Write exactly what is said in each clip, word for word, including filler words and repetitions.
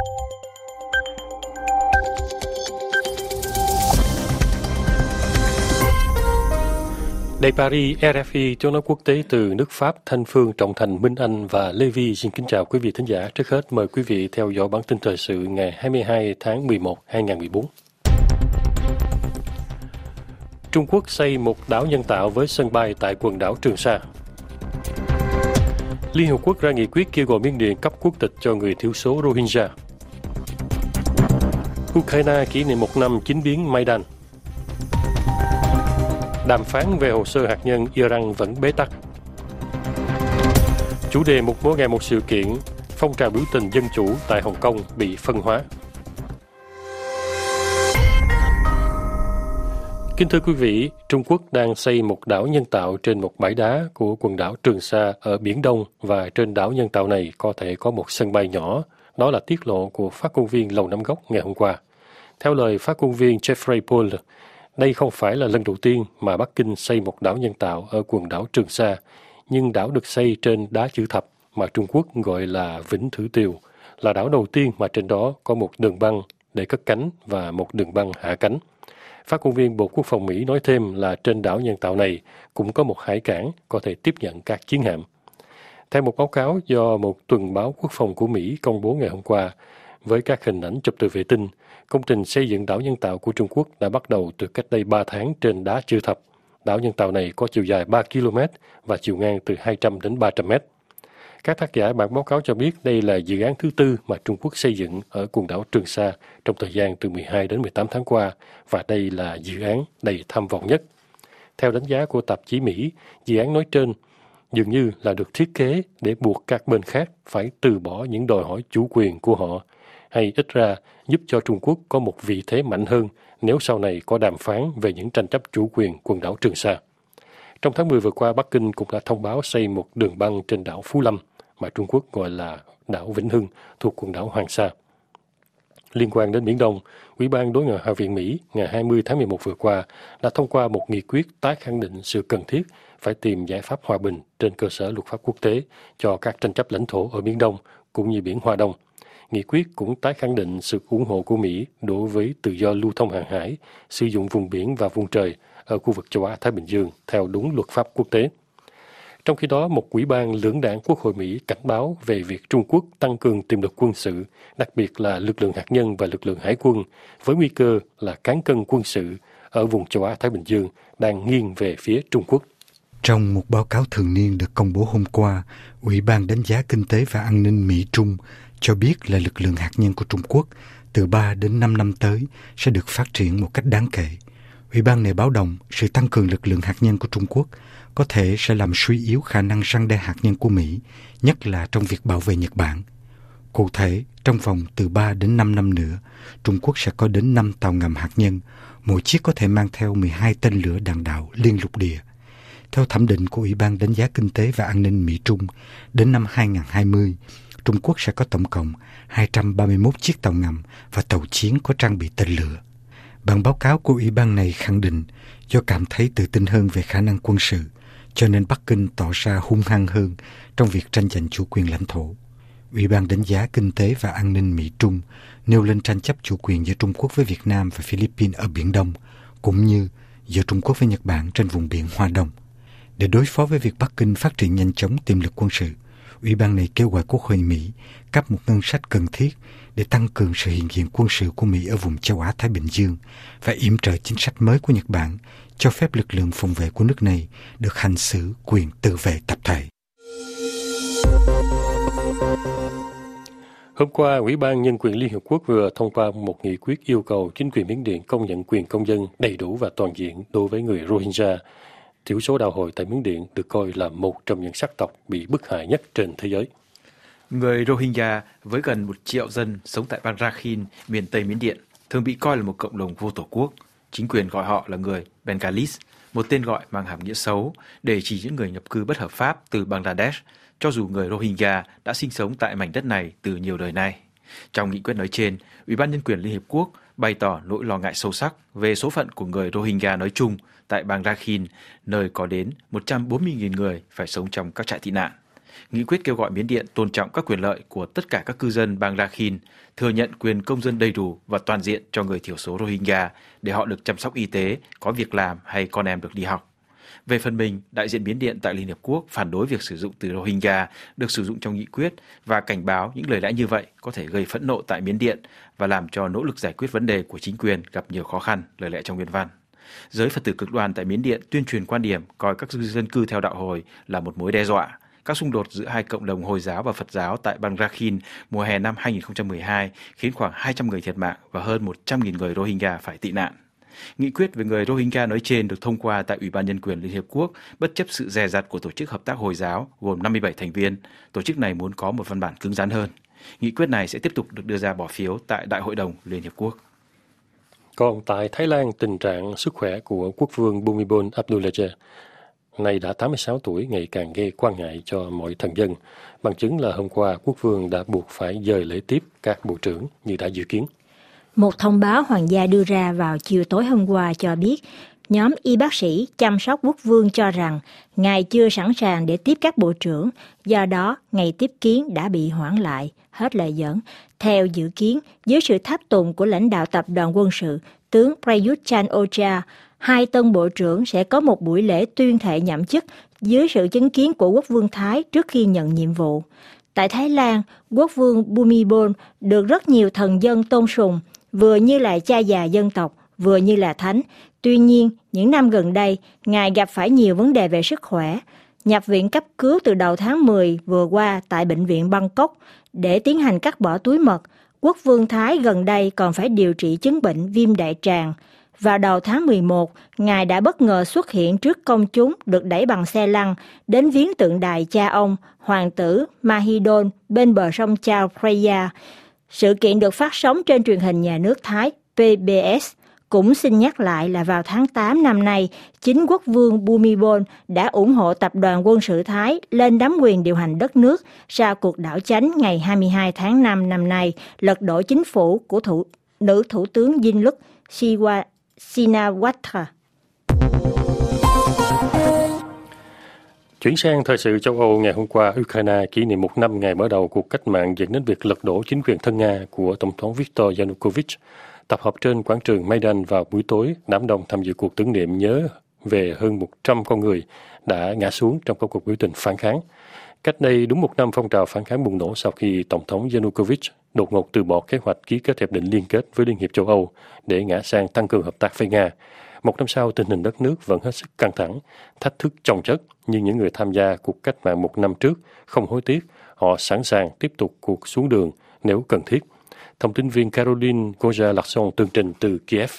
Đài Paris, rờ ép i, tiếng nói quốc tế từ nước Pháp, Thanh Phương, Trọng Thành, Minh Anh và Lê Vi xin kính chào quý vị thính giả. Trước hết mời quý vị theo dõi bản tin thời sự ngày hai mươi hai tháng mười một năm hai nghìn không trăm mười bốn. Trung Quốc xây một đảo nhân tạo với sân bay tại quần đảo Trường Sa. Liên Hợp Quốc ra nghị quyết kêu gọi Miến Điện cấp quốc tịch cho người thiểu số Rohingya. Ukraine kỷ niệm một năm chính biến Maidan. Đàm phán về hồ sơ hạt nhân Iran vẫn bế tắc. Chủ đề một mỗi ngày một sự kiện, phong trào biểu tình dân chủ tại Hồng Kông bị phân hóa. Kính thưa quý vị, Trung Quốc đang xây một đảo nhân tạo trên một bãi đá của quần đảo Trường Sa ở Biển Đông, và trên đảo nhân tạo này có thể có một sân bay nhỏ. Đó là tiết lộ của phát ngôn viên Lầu Năm Góc ngày hôm qua. Theo lời phát ngôn viên Jeffrey Paul, đây không phải là lần đầu tiên mà Bắc Kinh xây một đảo nhân tạo ở quần đảo Trường Sa, nhưng đảo được xây trên đá chữ thập mà Trung Quốc gọi là Vĩnh Thử Tiều, là đảo đầu tiên mà trên đó có một đường băng để cất cánh và một đường băng hạ cánh. Phát ngôn viên Bộ Quốc phòng Mỹ nói thêm là trên đảo nhân tạo này cũng có một hải cảng có thể tiếp nhận các chiến hạm. Theo một báo cáo do một tuần báo quốc phòng của Mỹ công bố ngày hôm qua, với các hình ảnh chụp từ vệ tinh, công trình xây dựng đảo nhân tạo của Trung Quốc đã bắt đầu từ cách đây ba tháng trên đá chữ thập. Đảo nhân tạo này có chiều dài ba ki lô mét và chiều ngang từ hai trăm đến ba trăm mét. Các tác giả bản báo cáo cho biết đây là dự án thứ tư mà Trung Quốc xây dựng ở quần đảo Trường Sa trong thời gian từ mười hai đến mười tám tháng qua, và đây là dự án đầy tham vọng nhất. Theo đánh giá của tạp chí Mỹ, dự án nói trên dường như là được thiết kế để buộc các bên khác phải từ bỏ những đòi hỏi chủ quyền của họ, hay ít ra giúp cho Trung Quốc có một vị thế mạnh hơn nếu sau này có đàm phán về những tranh chấp chủ quyền quần đảo Trường Sa. Trong tháng mười vừa qua, Bắc Kinh cũng đã thông báo xây một đường băng trên đảo Phú Lâm, mà Trung Quốc gọi là đảo Vĩnh Hưng, thuộc quần đảo Hoàng Sa. Liên quan đến Biển Đông, Ủy ban Đối ngoại Hạ viện Mỹ ngày hai mươi tháng mười một vừa qua đã thông qua một nghị quyết tái khẳng định sự cần thiết phải tìm giải pháp hòa bình trên cơ sở luật pháp quốc tế cho các tranh chấp lãnh thổ ở Biển Đông cũng như Biển Hoa Đông. Nghị quyết cũng tái khẳng định sự ủng hộ của Mỹ đối với tự do lưu thông hàng hải, sử dụng vùng biển và vùng trời ở khu vực châu Á-Thái Bình Dương theo đúng luật pháp quốc tế. Trong khi đó, một ủy ban lưỡng đảng Quốc hội Mỹ cảnh báo về việc Trung Quốc tăng cường tiềm lực quân sự, đặc biệt là lực lượng hạt nhân và lực lượng hải quân, với nguy cơ là cán cân quân sự ở vùng châu Á-Thái Bình Dương đang nghiêng về phía Trung Quốc. Trong một báo cáo thường niên được công bố hôm qua, Ủy ban đánh giá kinh tế và an ninh Mỹ-Trung cho biết là lực lượng hạt nhân của Trung Quốc từ ba đến năm năm tới sẽ được phát triển một cách đáng kể. Ủy ban này báo động sự tăng cường lực lượng hạt nhân của Trung Quốc có thể sẽ làm suy yếu khả năng răn đe hạt nhân của Mỹ, nhất là trong việc bảo vệ Nhật Bản. Cụ thể, trong vòng từ ba đến năm năm nữa, Trung Quốc sẽ có đến năm tàu ngầm hạt nhân, mỗi chiếc có thể mang theo mười hai tên lửa đạn đạo liên lục địa. Theo thẩm định của Ủy ban đánh giá kinh tế và an ninh Mỹ-Trung, đến năm hai nghìn không trăm hai mươi, Trung Quốc sẽ có tổng cộng hai trăm ba mươi mốt chiếc tàu ngầm và tàu chiến có trang bị tên lửa. Bản báo cáo của Ủy ban này khẳng định do cảm thấy tự tin hơn về khả năng quân sự, cho nên Bắc Kinh tỏ ra hung hăng hơn trong việc tranh giành chủ quyền lãnh thổ. Ủy ban đánh giá kinh tế và an ninh Mỹ-Trung nêu lên tranh chấp chủ quyền giữa Trung Quốc với Việt Nam và Philippines ở Biển Đông, cũng như giữa Trung Quốc với Nhật Bản trên vùng biển Hoa Đông. Để đối phó với việc Bắc Kinh phát triển nhanh chóng tiềm lực quân sự, Ủy ban này kêu gọi Quốc hội Mỹ cấp một ngân sách cần thiết để tăng cường sự hiện diện quân sự của Mỹ ở vùng châu Á-Thái Bình Dương và yểm trợ chính sách mới của Nhật Bản cho phép lực lượng phòng vệ của nước này được hành xử quyền tự vệ tập thể. Hôm qua, Ủy ban Nhân quyền Liên Hợp Quốc vừa thông qua một nghị quyết yêu cầu chính quyền Miến Điện công nhận quyền công dân đầy đủ và toàn diện đối với người Rohingya. Thiểu số đạo Hồi tại Miến Điện được coi là một trong những sắc tộc bị bức hại nhất trên thế giới. Người Rohingya với gần một triệu dân sống tại bang Rakhine, miền Tây Miến Điện, thường bị coi là một cộng đồng vô tổ quốc. Chính quyền gọi họ là người Bengalis, một tên gọi mang hàm nghĩa xấu để chỉ những người nhập cư bất hợp pháp từ Bangladesh, cho dù người Rohingya đã sinh sống tại mảnh đất này từ nhiều đời nay. Trong nghị quyết nói trên, Ủy ban Nhân quyền Liên Hiệp Quốc bày tỏ nỗi lo ngại sâu sắc về số phận của người Rohingya nói chung tại bang Rakhine, nơi có đến một trăm bốn mươi nghìn người phải sống trong các trại tị nạn. Nghị quyết kêu gọi Miến Điện tôn trọng các quyền lợi của tất cả các cư dân bang Rakhine, thừa nhận quyền công dân đầy đủ và toàn diện cho người thiểu số Rohingya để họ được chăm sóc y tế, có việc làm hay con em được đi học. Về phần mình, đại diện Miến Điện tại Liên Hiệp Quốc phản đối việc sử dụng từ Rohingya được sử dụng trong nghị quyết và cảnh báo những lời lẽ như vậy có thể gây phẫn nộ tại Miến Điện và làm cho nỗ lực giải quyết vấn đề của chính quyền gặp nhiều khó khăn, lời lẽ trong nguyên văn. Giới Phật tử cực đoan tại Miến Điện tuyên truyền quan điểm coi các dân cư theo đạo Hồi là một mối đe dọa. Các xung đột giữa hai cộng đồng Hồi giáo và Phật giáo tại bang Rakhine mùa hè năm hai không một hai khiến khoảng hai trăm người thiệt mạng và hơn một trăm nghìn người Rohingya phải tị nạn. Nghị quyết về người Rohingya nói trên được thông qua tại Ủy ban Nhân quyền Liên Hiệp Quốc bất chấp sự dè dặt của Tổ chức Hợp tác Hồi giáo gồm năm mươi bảy thành viên. Tổ chức này muốn có một văn bản cứng rắn hơn. Nghị quyết này sẽ tiếp tục được đưa ra bỏ phiếu tại Đại hội đồng Liên Hiệp Quốc. Còn tại Thái Lan, tình trạng sức khỏe của quốc vương Bhumibol Adulyadej, nay đã tám mươi sáu tuổi, ngày càng gây quan ngại cho mọi thần dân. Bằng chứng là hôm qua, quốc vương đã buộc phải dời lễ tiếp các bộ trưởng như đã dự kiến. Một thông báo hoàng gia đưa ra vào chiều tối hôm qua cho biết, nhóm y bác sĩ chăm sóc quốc vương cho rằng ngài chưa sẵn sàng để tiếp các bộ trưởng, do đó ngày tiếp kiến đã bị hoãn lại, hết lời dẫn. Theo dự kiến, dưới sự tháp tùng của lãnh đạo tập đoàn quân sự, tướng Prayut Chan-o-cha, hai tân bộ trưởng sẽ có một buổi lễ tuyên thệ nhậm chức dưới sự chứng kiến của quốc vương Thái trước khi nhận nhiệm vụ. Tại Thái Lan, quốc vương Bhumibol được rất nhiều thần dân tôn sùng, vừa như là cha già dân tộc, vừa như là thánh. Tuy nhiên, những năm gần đây, ngài gặp phải nhiều vấn đề về sức khỏe. Nhập viện cấp cứu từ đầu tháng mười vừa qua tại bệnh viện Bangkok để tiến hành cắt bỏ túi mật. Quốc vương Thái gần đây còn phải điều trị chứng bệnh viêm đại tràng. Vào đầu tháng mười một, ngài đã bất ngờ xuất hiện trước công chúng được đẩy bằng xe lăn đến viếng tượng đài cha ông, hoàng tử Mahidol bên bờ sông Chao Phraya. Sự kiện được phát sóng trên truyền hình nhà nước Thái pê bê ét. Cũng xin nhắc lại là vào tháng tám năm nay, chính quốc vương Bhumibol đã ủng hộ tập đoàn quân sự Thái lên nắm quyền điều hành đất nước sau cuộc đảo chánh ngày hai mươi hai tháng năm năm nay, lật đổ chính phủ của thủ, nữ thủ tướng Yingluck Shinawatra. Chuyển sang thời sự châu Âu, ngày hôm qua, Ukraine kỷ niệm một năm ngày mở đầu cuộc cách mạng dẫn đến việc lật đổ chính quyền thân Nga của Tổng thống Viktor Yanukovych. Tập hợp trên quảng trường Maidan vào buổi tối, đám đông tham dự cuộc tưởng niệm nhớ về hơn một trăm con người đã ngã xuống trong các cuộc biểu tình phản kháng. Cách đây đúng một năm, phong trào phản kháng bùng nổ sau khi Tổng thống Yanukovych đột ngột từ bỏ kế hoạch ký kết hiệp định liên kết với Liên hiệp châu Âu để ngã sang tăng cường hợp tác với Nga. Một năm sau, tình hình đất nước vẫn hết sức căng thẳng, thách thức chồng chất, nhưng những người tham gia cuộc cách mạng một năm trước không hối tiếc, họ sẵn sàng tiếp tục cuộc xuống đường nếu cần thiết. Thông tin viên Caroline Goja-Larson tường trình từ Kiev.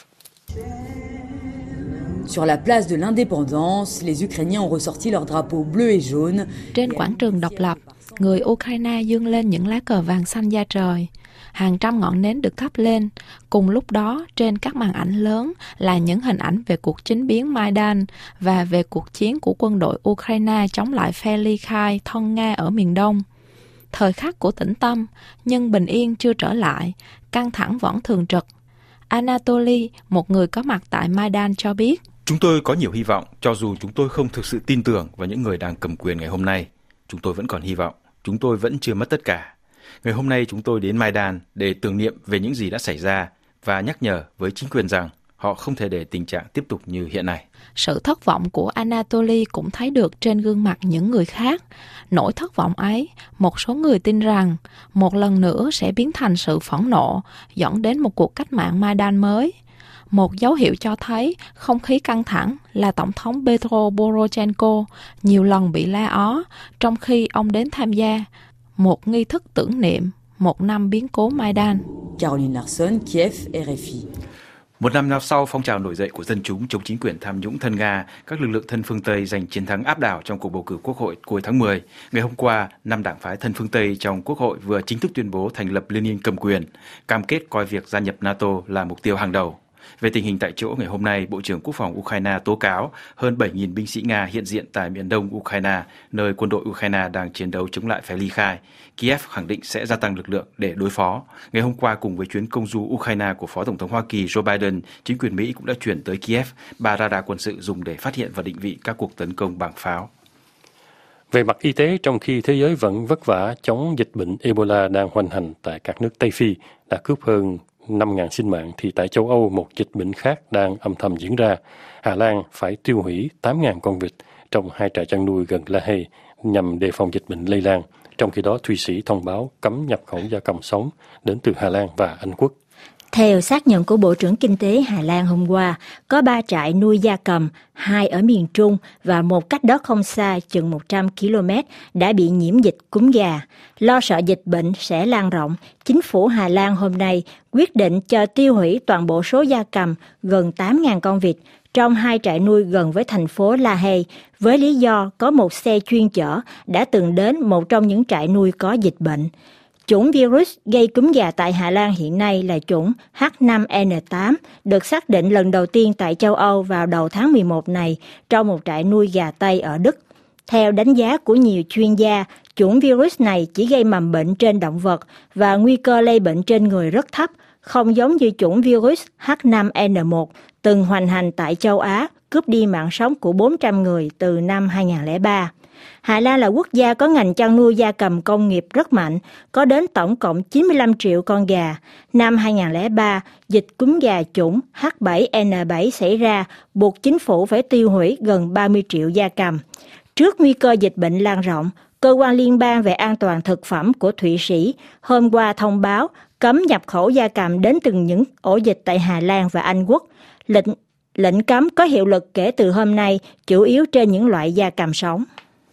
Sur la place de l'indépendance, les Ukrainiens ont ressorti leur drapeau bleu et jaune. Trên quảng trường độc lập, người Ukraine giương lên những lá cờ vàng xanh da trời. Hàng trăm ngọn nến được thắp lên. Cùng lúc đó, trên các màn ảnh lớn là những hình ảnh về cuộc chính biến Maidan và về cuộc chiến của quân đội Ukraine chống lại phe ly khai thân Nga ở miền Đông. Thời khắc của tĩnh tâm, nhưng bình yên chưa trở lại, căng thẳng vẫn thường trực. Anatoly, một người có mặt tại Maidan cho biết, chúng tôi có nhiều hy vọng, cho dù chúng tôi không thực sự tin tưởng vào những người đang cầm quyền ngày hôm nay. Chúng tôi vẫn còn hy vọng, chúng tôi vẫn chưa mất tất cả. Ngày hôm nay chúng tôi đến Maidan để tưởng niệm về những gì đã xảy ra và nhắc nhở với chính quyền rằng họ không thể để tình trạng tiếp tục như hiện nay. Sự thất vọng của Anatoly cũng thấy được trên gương mặt những người khác. Nỗi thất vọng ấy, một số người tin rằng một lần nữa sẽ biến thành sự phẫn nộ, dẫn đến một cuộc cách mạng Maidan mới. Một dấu hiệu cho thấy không khí căng thẳng là Tổng thống Petro Poroshenko nhiều lần bị la ó trong khi ông đến tham gia một nghi thức tưởng niệm một năm biến cố Maidan. Caroline Larson, Kiev, rờ ép i. Một năm sau phong trào nổi dậy của dân chúng chống chính quyền tham nhũng thân Nga, các lực lượng thân phương Tây giành chiến thắng áp đảo trong cuộc bầu cử quốc hội cuối tháng mười. Ngày hôm qua, năm đảng phái thân phương Tây trong quốc hội vừa chính thức tuyên bố thành lập liên minh cầm quyền, cam kết coi việc gia nhập NATO là mục tiêu hàng đầu. Về tình hình tại chỗ, ngày hôm nay, Bộ trưởng Quốc phòng Ukraine tố cáo hơn bảy nghìn binh sĩ Nga hiện diện tại miền đông Ukraine, nơi quân đội Ukraine đang chiến đấu chống lại phe ly khai. Kiev khẳng định sẽ gia tăng lực lượng để đối phó. Ngày hôm qua, cùng với chuyến công du Ukraine của Phó Tổng thống Hoa Kỳ Joe Biden, chính quyền Mỹ cũng đã chuyển tới Kiev ba radar quân sự dùng để phát hiện và định vị các cuộc tấn công bằng pháo. Về mặt y tế, trong khi thế giới vẫn vất vả chống dịch bệnh Ebola đang hoành hành tại các nước Tây Phi đã cướp hơn năm nghìn sinh mạng, thì tại châu Âu một dịch bệnh khác đang âm thầm diễn ra. Hà Lan phải tiêu hủy tám nghìn con vịt trong hai trại chăn nuôi gần La Haye nhằm đề phòng dịch bệnh lây lan. Trong khi đó, Thụy Sĩ thông báo cấm nhập khẩu gia cầm sống đến từ Hà Lan và Anh Quốc. Theo xác nhận của Bộ trưởng Kinh tế Hà Lan hôm qua, có ba trại nuôi gia cầm, hai ở miền Trung và một cách đó không xa chừng một trăm ki lô mét đã bị nhiễm dịch cúm gà. Lo sợ dịch bệnh sẽ lan rộng, chính phủ Hà Lan hôm nay quyết định cho tiêu hủy toàn bộ số gia cầm gần tám nghìn con vịt trong hai trại nuôi gần với thành phố La Haye, với lý do có một xe chuyên chở đã từng đến một trong những trại nuôi có dịch bệnh. Chủng virus gây cúm gà tại Hà Lan hiện nay là chủng H năm N tám, được xác định lần đầu tiên tại châu Âu vào đầu tháng mười một này trong một trại nuôi gà Tây ở Đức. Theo đánh giá của nhiều chuyên gia, chủng virus này chỉ gây mầm bệnh trên động vật và nguy cơ lây bệnh trên người rất thấp, không giống như chủng virus H năm N một từng hoành hành tại châu Á, cướp đi mạng sống của bốn trăm người từ năm hai nghìn không trăm lẻ ba. Hà Lan là quốc gia có ngành chăn nuôi gia cầm công nghiệp rất mạnh, có đến tổng cộng chín mươi lăm triệu con gà. Năm hai nghìn không trăm lẻ ba, dịch cúm gà chủng H bảy N bảy xảy ra, buộc chính phủ phải tiêu hủy gần ba mươi triệu gia cầm. Trước nguy cơ dịch bệnh lan rộng, Cơ quan Liên bang về an toàn thực phẩm của Thụy Sĩ hôm qua thông báo cấm nhập khẩu gia cầm đến từ những ổ dịch tại Hà Lan và Anh Quốc. Lệnh, lệnh cấm có hiệu lực kể từ hôm nay, chủ yếu trên những loại gia cầm sống.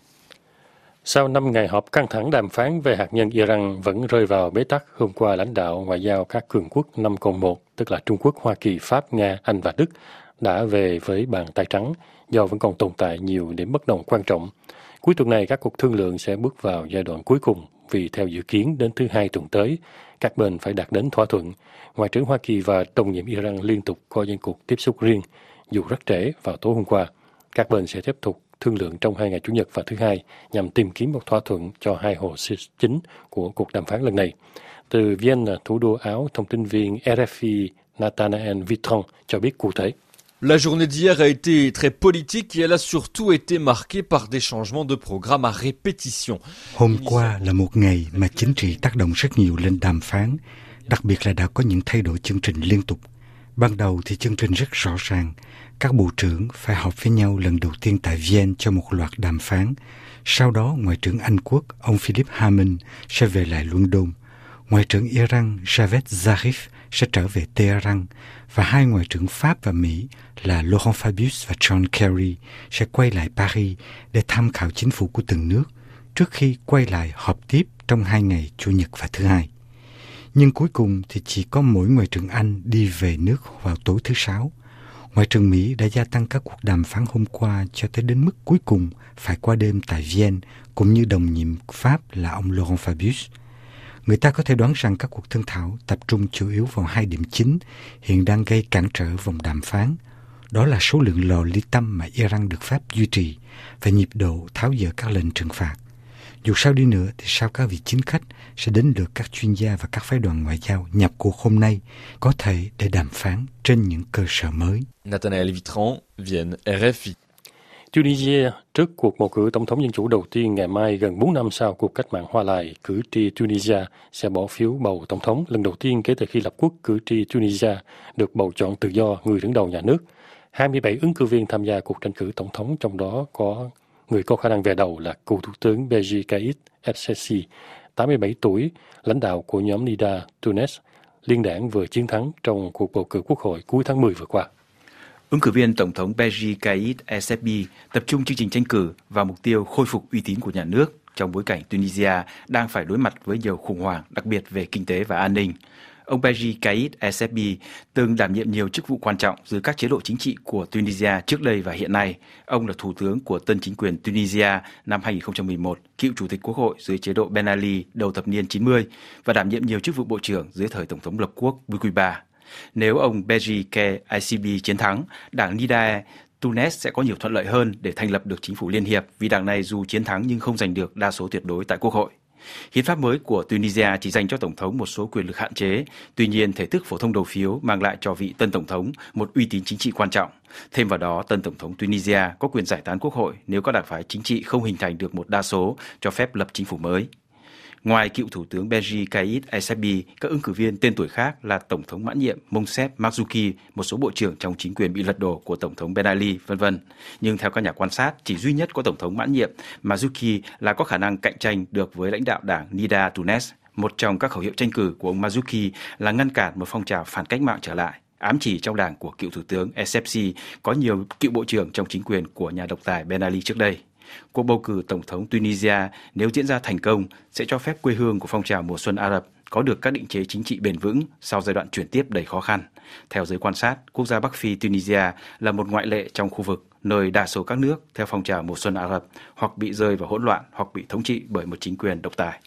Sau năm ngày họp căng thẳng đàm phán về hạt nhân Iran vẫn rơi vào bế tắc, hôm qua lãnh đạo ngoại giao các cường quốc năm cộng một, tức là Trung Quốc, Hoa Kỳ, Pháp, Nga, Anh và Đức, đã về với bàn tay trắng do vẫn còn tồn tại nhiều điểm bất đồng quan trọng. Cuối tuần này, các cuộc thương lượng sẽ bước vào giai đoạn cuối cùng vì theo dự kiến đến thứ hai tuần tới, các bên phải đạt đến thỏa thuận. Ngoại trưởng Hoa Kỳ và đồng nhiệm Iran liên tục có những cuộc tiếp xúc riêng, dù rất trễ vào tối hôm qua. Các bên sẽ tiếp tục thương lượng trong hai ngày Chủ nhật và thứ hai nhằm tìm kiếm một thỏa thuận cho hai hồ sơ chính của cuộc đàm phán lần này. Từ Vienna, thủ đô Áo, thông tin viên R F I Nathanael Vitron cho biết cụ thể. La journée d'hier a été très politique et elle a surtout été marquée par des changements de programme à répétition. Hôm qua là một ngày mà chính trị tác động rất nhiều lên đàm phán, đặc biệt là đã có những thay đổi chương trình liên tục. Ban đầu thì chương trình rất rõ ràng, các bộ trưởng phải họp với nhau lần đầu tiên tại Vienne cho một loạt đàm phán. Sau đó, Ngoại trưởng Anh Quốc, ông Philip Hammond, sẽ về lại London. Ngoại trưởng Iran Javad Zarif sẽ trở về Tehran và hai ngoại trưởng Pháp và Mỹ là Laurent Fabius và John Kerry sẽ quay lại Paris để tham khảo chính phủ của từng nước trước khi quay lại họp tiếp trong hai ngày Chủ nhật và thứ hai. Nhưng cuối cùng thì chỉ có mỗi Ngoại trưởng Anh đi về nước vào tối thứ Sáu. Ngoại trưởng Mỹ đã gia tăng các cuộc đàm phán hôm qua cho tới đến mức cuối cùng phải qua đêm tại Vienne, cũng như đồng nhiệm Pháp là ông Laurent Fabius. Người ta có thể đoán rằng các cuộc thương thảo tập trung chủ yếu vào hai điểm chính hiện đang gây cản trở vòng đàm phán. Đó là số lượng lò ly tâm mà Iran được phép duy trì và nhịp độ tháo dỡ các lệnh trừng phạt. Dù sao đi nữa thì sau các vị chính khách sẽ đến lượt các chuyên gia và các phái đoàn ngoại giao nhập cuộc hôm nay, có thể để đàm phán trên những cơ sở mới. Nathanael Vitran, Vienne, R F I. Tunisia, trước cuộc bầu cử tổng thống dân chủ đầu tiên ngày mai gần bốn năm sau cuộc cách mạng Hoa Lài, cử tri Tunisia sẽ bỏ phiếu bầu tổng thống lần đầu tiên kể từ khi lập quốc. Cử tri Tunisia được bầu chọn tự do người đứng đầu nhà nước. hai mươi bảy ứng cử viên tham gia cuộc tranh cử tổng thống, trong đó có người có khả năng về đầu là cựu thủ tướng Beji Caid Essebsi, tám mươi bảy tuổi, lãnh đạo của nhóm Nida Tounes, liên đảng vừa chiến thắng trong cuộc bầu cử quốc hội cuối tháng mười vừa qua. Ứng cử viên Tổng thống Beji Caid Essebsi tập trung chương trình tranh cử vào mục tiêu khôi phục uy tín của nhà nước trong bối cảnh Tunisia đang phải đối mặt với nhiều khủng hoảng, đặc biệt về kinh tế và an ninh. Ông Beji Caid Essebsi từng đảm nhiệm nhiều chức vụ quan trọng dưới các chế độ chính trị của Tunisia trước đây và hiện nay. Ông là thủ tướng của tân chính quyền Tunisia năm hai nghìn không trăm mười một, cựu chủ tịch quốc hội dưới chế độ Ben Ali đầu thập niên chín mươi và đảm nhiệm nhiều chức vụ bộ trưởng dưới thời Tổng thống lập quốc Bourguiba. Nếu ông Beji Caid Essebsi chiến thắng, đảng Nida Tounes sẽ có nhiều thuận lợi hơn để thành lập được chính phủ liên hiệp vì đảng này dù chiến thắng nhưng không giành được đa số tuyệt đối tại quốc hội. Hiến pháp mới của Tunisia chỉ dành cho Tổng thống một số quyền lực hạn chế, tuy nhiên thể thức phổ thông đầu phiếu mang lại cho vị tân Tổng thống một uy tín chính trị quan trọng. Thêm vào đó, tân Tổng thống Tunisia có quyền giải tán quốc hội nếu các đảng phái chính trị không hình thành được một đa số cho phép lập chính phủ mới. Ngoài cựu Thủ tướng Beji Caid Essebsi, các ứng cử viên tên tuổi khác là Tổng thống mãn nhiệm Monsef Marzouki, một số bộ trưởng trong chính quyền bị lật đổ của Tổng thống Ben Ali, vân vân. Nhưng theo các nhà quan sát, chỉ duy nhất có Tổng thống mãn nhiệm Marzouki là có khả năng cạnh tranh được với lãnh đạo đảng Nida Tounes. Một trong các khẩu hiệu tranh cử của ông Marzouki là ngăn cản một phong trào phản cách mạng trở lại, ám chỉ trong đảng của cựu Thủ tướng Essebsi có nhiều cựu bộ trưởng trong chính quyền của nhà độc tài Ben Ali trước đây. Cuộc bầu cử Tổng thống Tunisia nếu diễn ra thành công sẽ cho phép quê hương của phong trào mùa xuân Ả Rập có được các định chế chính trị bền vững sau giai đoạn chuyển tiếp đầy khó khăn. Theo giới quan sát, quốc gia Bắc Phi Tunisia là một ngoại lệ trong khu vực, nơi đa số các nước theo phong trào mùa xuân Ả Rập hoặc bị rơi vào hỗn loạn hoặc bị thống trị bởi một chính quyền độc tài.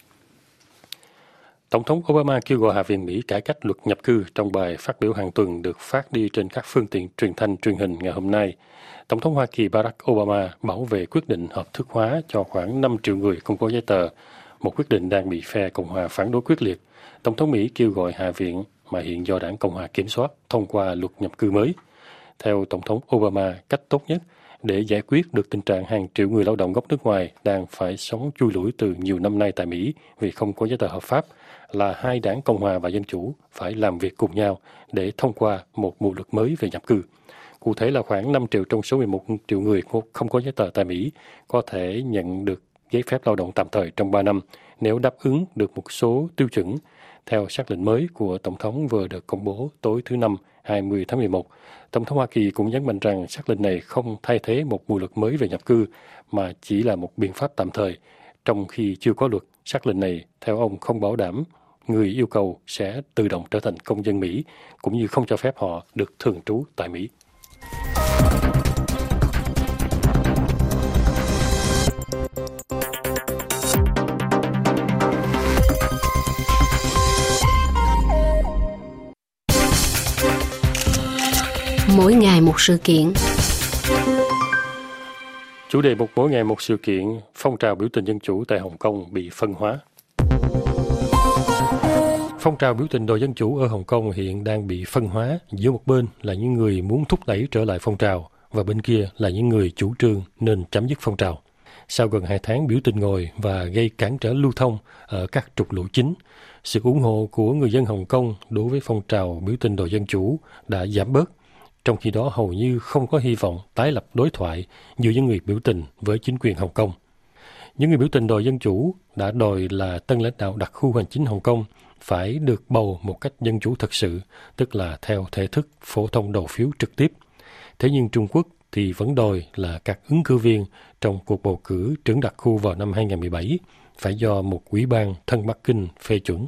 Tổng thống Obama kêu gọi Hạ viện Mỹ cải cách luật nhập cư trong bài phát biểu hàng tuần được phát đi trên các phương tiện truyền thanh truyền hình ngày hôm nay. Tổng thống Hoa Kỳ Barack Obama bảo vệ quyết định hợp thức hóa cho khoảng năm triệu người không có giấy tờ, một quyết định đang bị phe Cộng hòa phản đối quyết liệt. Tổng thống Mỹ kêu gọi Hạ viện, mà hiện do đảng Cộng hòa kiểm soát, thông qua luật nhập cư mới. Theo Tổng thống Obama, cách tốt nhất để giải quyết được tình trạng hàng triệu người lao động gốc nước ngoài đang phải sống chui lủi từ nhiều năm nay tại Mỹ vì không có giấy tờ hợp pháp là hai đảng Cộng hòa và Dân chủ phải làm việc cùng nhau để thông qua một bộ luật mới về nhập cư. Cụ thể là khoảng năm triệu trong số mười một triệu người không có giấy tờ tại Mỹ có thể nhận được giấy phép lao động tạm thời trong ba năm nếu đáp ứng được một số tiêu chuẩn. Theo sắc lệnh mới của Tổng thống vừa được công bố tối thứ Năm hai mươi tháng mười một, Tổng thống Hoa Kỳ cũng nhấn mạnh rằng sắc lệnh này không thay thế một bộ luật mới về nhập cư mà chỉ là một biện pháp tạm thời. Trong khi chưa có luật, sắc lệnh này theo ông không bảo đảm người yêu cầu sẽ tự động trở thành công dân Mỹ, cũng như không cho phép họ được thường trú tại Mỹ. Mỗi ngày một sự kiện. Chủ đề một mỗi ngày một sự kiện, phong trào biểu tình dân chủ tại Hồng Kông bị phân hóa. Phong trào biểu tình đòi dân chủ ở Hồng Kông hiện đang bị phân hóa, giữa một bên là những người muốn thúc đẩy trở lại phong trào và bên kia là những người chủ trương nên chấm dứt phong trào. Sau gần hai tháng biểu tình ngồi và gây cản trở lưu thông ở các trục lộ chính, sự ủng hộ của người dân Hồng Kông đối với phong trào biểu tình đòi dân chủ đã giảm bớt. Trong khi đó hầu như không có hy vọng tái lập đối thoại giữa những người biểu tình với chính quyền Hồng Kông. Những người biểu tình đòi dân chủ đã đòi là tân lãnh đạo đặc khu hành chính Hồng Kông phải được bầu một cách dân chủ thực sự, tức là theo thể thức phổ thông đầu phiếu trực tiếp. Thế nhưng Trung Quốc thì vẫn đòi là các ứng cử viên trong cuộc bầu cử trưởng đặc khu vào năm hai không một bảy phải do một ủy ban thân Bắc Kinh phê chuẩn.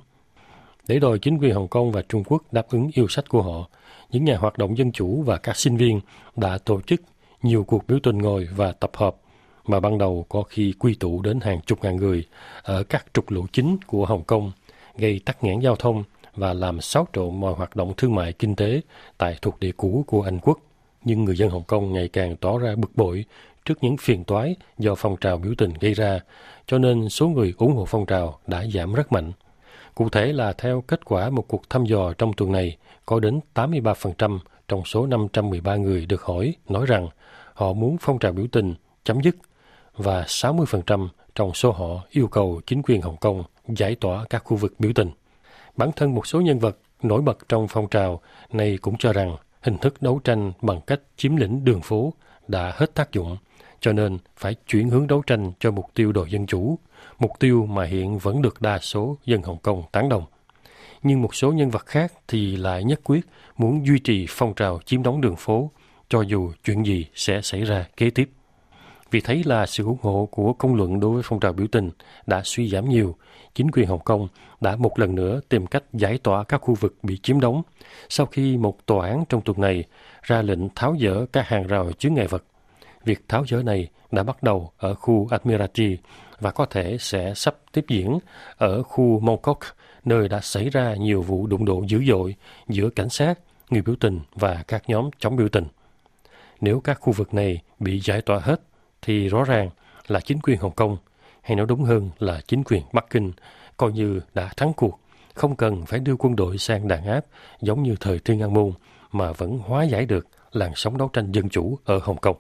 Để đòi chính quyền Hồng Kông và Trung Quốc đáp ứng yêu sách của họ, những nhà hoạt động dân chủ và các sinh viên đã tổ chức nhiều cuộc biểu tình ngồi và tập hợp mà ban đầu có khi quy tụ đến hàng chục ngàn người ở các trục lộ chính của Hồng Kông, gây tắc nghẽn giao thông và làm xáo trộn mọi hoạt động thương mại kinh tế tại thuộc địa cũ của Anh quốc. Nhưng người dân Hồng Kông ngày càng tỏ ra bực bội trước những phiền toái do phong trào biểu tình gây ra, cho nên số người ủng hộ phong trào đã giảm rất mạnh. Cụ thể là theo kết quả một cuộc thăm dò trong tuần này, có đến tám mươi ba phần trăm trong số năm trăm mười ba người được hỏi nói rằng họ muốn phong trào biểu tình chấm dứt và sáu mươi phần trăm trong số họ yêu cầu chính quyền Hồng Kông giải tỏa các khu vực biểu tình. Bản thân một số nhân vật nổi bật trong phong trào này cũng cho rằng hình thức đấu tranh bằng cách chiếm lĩnh đường phố đã hết tác dụng, cho nên phải chuyển hướng đấu tranh cho mục tiêu đòi dân chủ, mục tiêu mà hiện vẫn được đa số dân Hồng Kông tán đồng. Nhưng một số nhân vật khác thì lại nhất quyết muốn duy trì phong trào chiếm đóng đường phố, cho dù chuyện gì sẽ xảy ra kế tiếp. Vì thấy là sự ủng hộ của công luận đối với phong trào biểu tình đã suy giảm nhiều, chính quyền Hồng Kông đã một lần nữa tìm cách giải tỏa các khu vực bị chiếm đóng, sau khi một tòa án trong tuần này ra lệnh tháo dỡ các hàng rào chướng ngại vật. Việc tháo dỡ này đã bắt đầu ở khu Admiralty và có thể sẽ sắp tiếp diễn ở khu Mongkok, nơi đã xảy ra nhiều vụ đụng độ dữ dội giữa cảnh sát, người biểu tình và các nhóm chống biểu tình. Nếu các khu vực này bị giải tỏa hết, thì rõ ràng là chính quyền Hồng Kông, hay nói đúng hơn là chính quyền Bắc Kinh, coi như đã thắng cuộc, không cần phải đưa quân đội sang đàn áp giống như thời Thiên An Môn, mà vẫn hóa giải được làn sóng đấu tranh dân chủ ở Hồng Kông.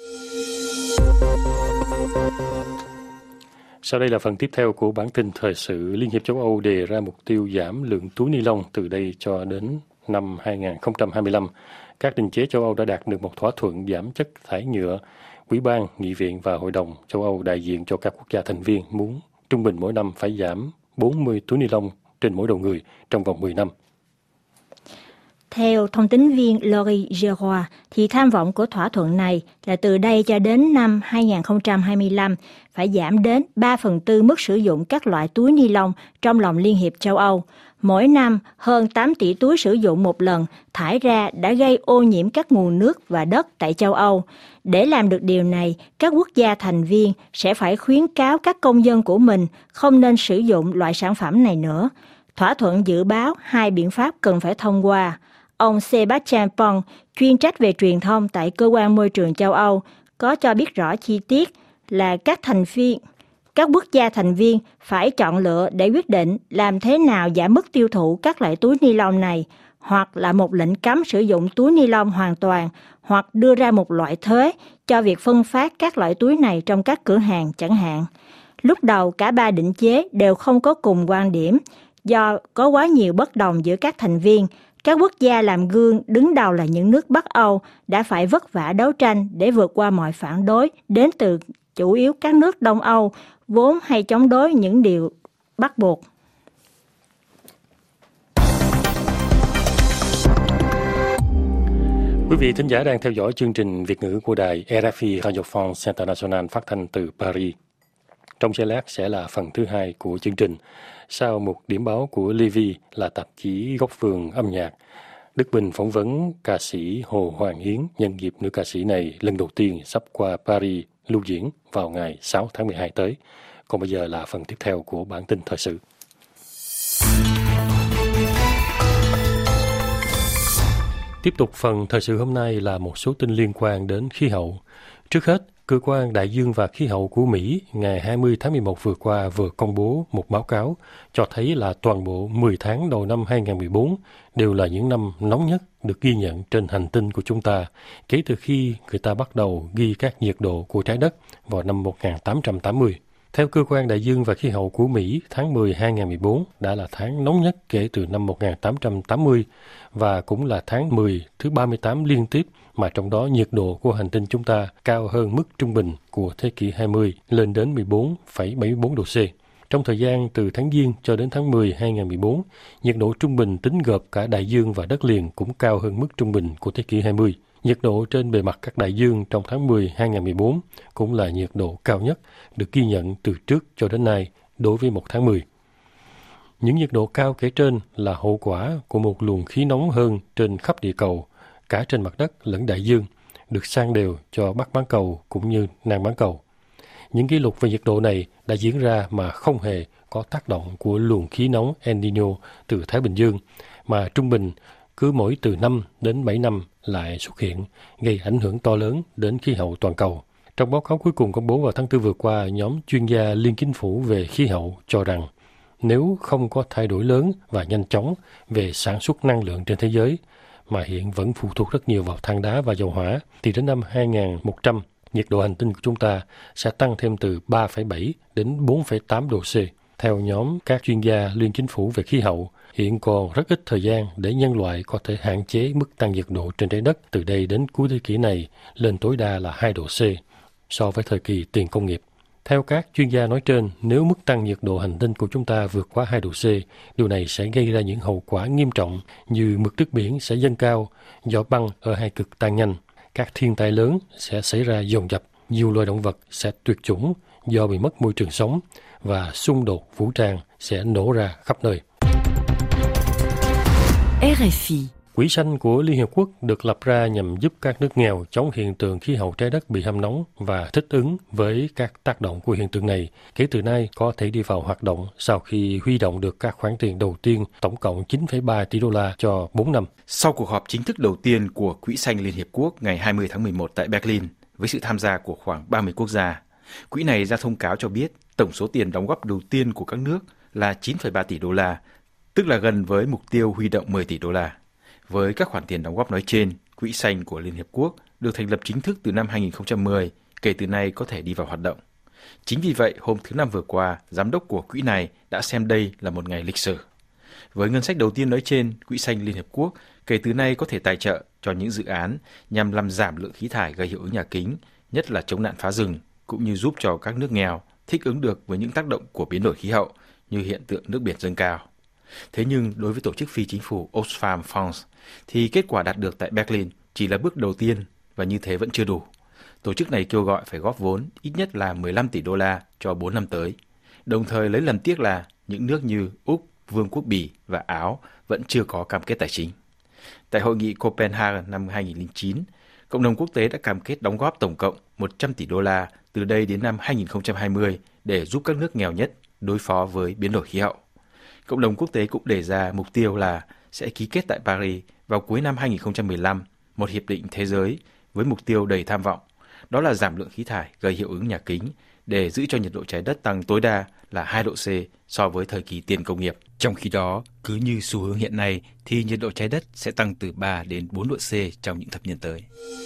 Sau đây là phần tiếp theo của bản tin thời sự. Liên hiệp châu Âu đề ra mục tiêu giảm lượng túi ni lông từ đây cho đến năm hai không hai lăm. Các định chế châu Âu đã đạt được một thỏa thuận giảm chất thải nhựa. Ủy ban, Nghị viện và Hội đồng châu Âu đại diện cho các quốc gia thành viên muốn trung bình mỗi năm phải giảm bốn mươi túi ni lông trên mỗi đầu người trong vòng mười năm. Theo thông tín viên Laurie Geroy, thì tham vọng của thỏa thuận này là từ đây cho đến năm hai không hai lăm phải giảm đến ba phần tư mức sử dụng các loại túi ni lông trong lòng Liên hiệp châu Âu. Mỗi năm, hơn tám tỷ túi sử dụng một lần thải ra đã gây ô nhiễm các nguồn nước và đất tại châu Âu. Để làm được điều này, các quốc gia thành viên sẽ phải khuyến cáo các công dân của mình không nên sử dụng loại sản phẩm này nữa. Thỏa thuận dự báo hai biện pháp cần phải thông qua. Ông Sebastian Pong, chuyên trách về truyền thông tại Cơ quan Môi trường châu Âu, có cho biết rõ chi tiết là các thành viên, các quốc gia thành viên phải chọn lựa để quyết định làm thế nào giảm mức tiêu thụ các loại túi ni lông này, hoặc là một lệnh cấm sử dụng túi ni lông hoàn toàn, hoặc đưa ra một loại thuế cho việc phân phát các loại túi này trong các cửa hàng chẳng hạn. Lúc đầu cả ba định chế đều không có cùng quan điểm, do có quá nhiều bất đồng giữa các thành viên. Các quốc gia làm gương đứng đầu là những nước Bắc Âu đã phải vất vả đấu tranh để vượt qua mọi phản đối đến từ chủ yếu các nước Đông Âu, vốn hay chống đối những điều bắt buộc. Quý vị thính giả đang theo dõi chương trình Việt ngữ của đài rờ ép i Radio France International phát thanh từ Paris. Trong giây lát sẽ là phần thứ hai của chương trình. Sau một điểm báo của Levy là tạp chí góc vườn âm nhạc, Đức Bình phỏng vấn ca sĩ Hồ Hoàng Yến nhân dịp nữ ca sĩ này lần đầu tiên sắp qua Paris lưu diễn vào ngày sáu tháng mười hai tới. Còn bây giờ là phần tiếp theo của bản tin thời sự. Tiếp tục phần thời sự hôm nay là một số tin liên quan đến khí hậu. Trước hết, Cơ quan Đại dương và Khí hậu của Mỹ ngày hai mươi tháng mười một vừa qua vừa công bố một báo cáo cho thấy là toàn bộ mười tháng đầu năm hai không một bốn đều là những năm nóng nhất được ghi nhận trên hành tinh của chúng ta kể từ khi người ta bắt đầu ghi các nhiệt độ của trái đất vào năm một nghìn tám trăm tám mươi. Theo Cơ quan Đại dương và Khí hậu của Mỹ, tháng mười hai không một bốn đã là tháng nóng nhất kể từ năm một nghìn tám trăm tám mươi và cũng là tháng mười thứ ba mươi tám liên tiếp mà trong đó nhiệt độ của hành tinh chúng ta cao hơn mức trung bình của thế kỷ hai mươi lên đến mười bốn phẩy bảy mươi bốn độ C. Trong thời gian từ tháng Giêng cho đến tháng mười hai không một bốn, nhiệt độ trung bình tính gộp cả đại dương và đất liền cũng cao hơn mức trung bình của thế kỷ hai mươi. Nhiệt độ trên bề mặt các đại dương trong tháng mười hai không một bốn cũng là nhiệt độ cao nhất được ghi nhận từ trước cho đến nay đối với một tháng mười. Những nhiệt độ cao kể trên là hậu quả của một luồng khí nóng hơn trên khắp địa cầu, cả trên mặt đất lẫn đại dương, được san đều cho Bắc bán cầu cũng như Nam bán cầu. Những kỷ lục về nhiệt độ này đã diễn ra mà không hề có tác động của luồng khí nóng El Nino từ Thái Bình Dương, mà trung bình cứ mỗi từ năm đến bảy năm lại xuất hiện, gây ảnh hưởng to lớn đến khí hậu toàn cầu. Trong báo cáo cuối cùng công bố vào tháng tư vừa qua, nhóm chuyên gia Liên Chính phủ về khí hậu cho rằng nếu không có thay đổi lớn và nhanh chóng về sản xuất năng lượng trên thế giới, mà hiện vẫn phụ thuộc rất nhiều vào than đá và dầu hỏa, thì đến năm hai nghìn một trăm, nhiệt độ hành tinh của chúng ta sẽ tăng thêm từ ba phẩy bảy đến bốn phẩy tám độ C. Theo nhóm các chuyên gia Liên Chính phủ về khí hậu, hiện còn rất ít thời gian để nhân loại có thể hạn chế mức tăng nhiệt độ trên trái đất từ đây đến cuối thế kỷ này lên tối đa là hai độ C so với thời kỳ tiền công nghiệp. Theo các chuyên gia nói trên, nếu mức tăng nhiệt độ hành tinh của chúng ta vượt quá hai độ C, điều này sẽ gây ra những hậu quả nghiêm trọng như mực nước biển sẽ dâng cao, gió băng ở hai cực tan nhanh, các thiên tai lớn sẽ xảy ra dồn dập, nhiều loài động vật sẽ tuyệt chủng do bị mất môi trường sống và xung đột vũ trang sẽ nổ ra khắp nơi. rờ ép i. Quỹ xanh của Liên Hiệp Quốc được lập ra nhằm giúp các nước nghèo chống hiện tượng khí hậu trái đất bị hâm nóng và thích ứng với các tác động của hiện tượng này. Kể từ nay có thể đi vào hoạt động sau khi huy động được các khoản tiền đầu tiên, tổng cộng chín phẩy ba tỷ đô la cho bốn năm. Sau cuộc họp chính thức đầu tiên của Quỹ xanh Liên Hiệp Quốc ngày hai mươi tháng mười một tại Berlin với sự tham gia của khoảng ba mươi quốc gia, Quỹ này ra thông cáo cho biết tổng số tiền đóng góp đầu tiên của các nước là chín phẩy ba tỷ đô la, tức là gần với mục tiêu huy động mười tỷ đô la. Với các khoản tiền đóng góp nói trên, Quỹ xanh của Liên Hiệp Quốc được thành lập chính thức từ năm hai nghìn không trăm mười, kể từ nay có thể đi vào hoạt động. Chính vì vậy, hôm thứ Năm vừa qua, giám đốc của quỹ này đã xem đây là một ngày lịch sử. Với ngân sách đầu tiên nói trên, Quỹ xanh Liên Hiệp Quốc kể từ nay có thể tài trợ cho những dự án nhằm làm giảm lượng khí thải gây hiệu ứng nhà kính, nhất là chống nạn phá rừng, cũng như giúp cho các nước nghèo thích ứng được với những tác động của biến đổi khí hậu như hiện tượng nước biển dâng cao. Thế nhưng đối với tổ chức phi chính phủ Oxfam Fonds thì kết quả đạt được tại Berlin chỉ là bước đầu tiên và như thế vẫn chưa đủ. Tổ chức này kêu gọi phải góp vốn ít nhất là mười lăm tỷ đô la cho bốn năm tới, đồng thời lấy làm tiếc là những nước như Úc, Vương quốc Bỉ và Áo vẫn chưa có cam kết tài chính. Tại hội nghị Copenhagen năm hai nghìn không trăm lẻ chín, cộng đồng quốc tế đã cam kết đóng góp tổng cộng một trăm tỷ đô la từ đây đến năm hai nghìn không trăm hai mươi để giúp các nước nghèo nhất đối phó với biến đổi khí hậu. Cộng đồng quốc tế cũng đề ra mục tiêu là sẽ ký kết tại Paris vào cuối năm hai nghìn không trăm mười lăm một hiệp định thế giới với mục tiêu đầy tham vọng, đó là giảm lượng khí thải gây hiệu ứng nhà kính để giữ cho nhiệt độ trái đất tăng tối đa là hai độ C so với thời kỳ tiền công nghiệp. Trong khi đó, cứ như xu hướng hiện nay thì nhiệt độ trái đất sẽ tăng từ ba đến bốn độ C trong những thập niên tới.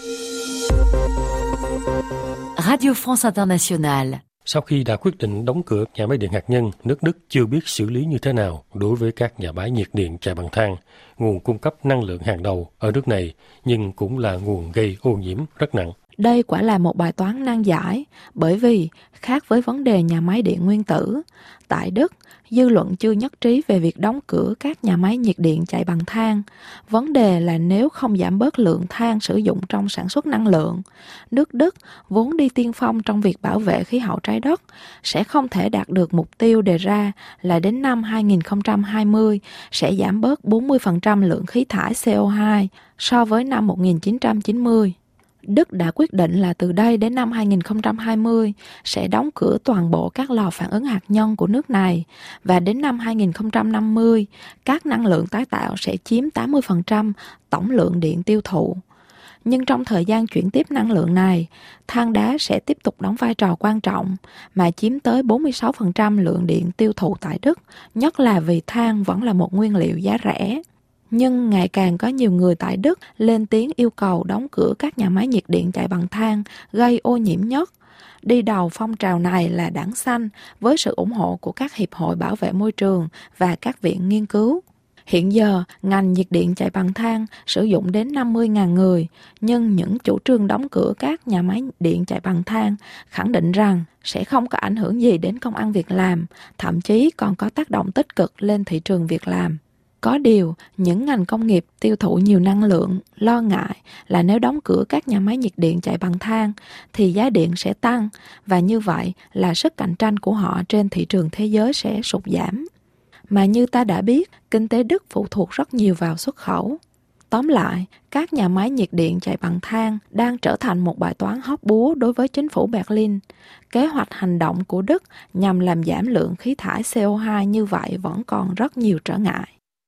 Radio France Internationale. Sau khi đã quyết định đóng cửa nhà máy điện hạt nhân, nước Đức chưa biết xử lý như thế nào đối với các nhà máy nhiệt điện chạy bằng than, nguồn cung cấp năng lượng hàng đầu ở nước này, nhưng cũng là nguồn gây ô nhiễm rất nặng. Đây quả là một bài toán nan giải, bởi vì khác với vấn đề nhà máy điện nguyên tử, tại Đức, dư luận chưa nhất trí về việc đóng cửa các nhà máy nhiệt điện chạy bằng than. Vấn đề là nếu không giảm bớt lượng than sử dụng trong sản xuất năng lượng, nước Đức, vốn đi tiên phong trong việc bảo vệ khí hậu trái đất, sẽ không thể đạt được mục tiêu đề ra là đến năm hai nghìn không trăm hai mươi sẽ giảm bớt bốn mươi phần trăm lượng khí thải xê o hai so với năm một nghìn chín trăm chín mươi. Đức đã quyết định là từ đây đến năm hai nghìn không trăm hai mươi sẽ đóng cửa toàn bộ các lò phản ứng hạt nhân của nước này, và đến năm hai nghìn không trăm năm mươi, các năng lượng tái tạo sẽ chiếm tám mươi phần trăm tổng lượng điện tiêu thụ. Nhưng trong thời gian chuyển tiếp năng lượng này, than đá sẽ tiếp tục đóng vai trò quan trọng, mà chiếm tới bốn mươi sáu phần trăm lượng điện tiêu thụ tại Đức, nhất là vì than vẫn là một nguyên liệu giá rẻ. Nhưng ngày càng có nhiều người tại Đức lên tiếng yêu cầu đóng cửa các nhà máy nhiệt điện chạy bằng than gây ô nhiễm nhất. Đi đầu phong trào này là Đảng Xanh với sự ủng hộ của các hiệp hội bảo vệ môi trường và các viện nghiên cứu. Hiện giờ, ngành nhiệt điện chạy bằng than sử dụng đến năm mươi nghìn người, nhưng những chủ trương đóng cửa các nhà máy điện chạy bằng than khẳng định rằng sẽ không có ảnh hưởng gì đến công ăn việc làm, thậm chí còn có tác động tích cực lên thị trường việc làm. Có điều, những ngành công nghiệp tiêu thụ nhiều năng lượng lo ngại là nếu đóng cửa các nhà máy nhiệt điện chạy bằng than thì giá điện sẽ tăng, và như vậy là sức cạnh tranh của họ trên thị trường thế giới sẽ sụt giảm. Mà như ta đã biết, kinh tế Đức phụ thuộc rất nhiều vào xuất khẩu. Tóm lại, các nhà máy nhiệt điện chạy bằng than đang trở thành một bài toán hóc búa đối với chính phủ Berlin. Kế hoạch hành động của Đức nhằm làm giảm lượng khí thải xê o hai như vậy vẫn còn rất nhiều trở ngại.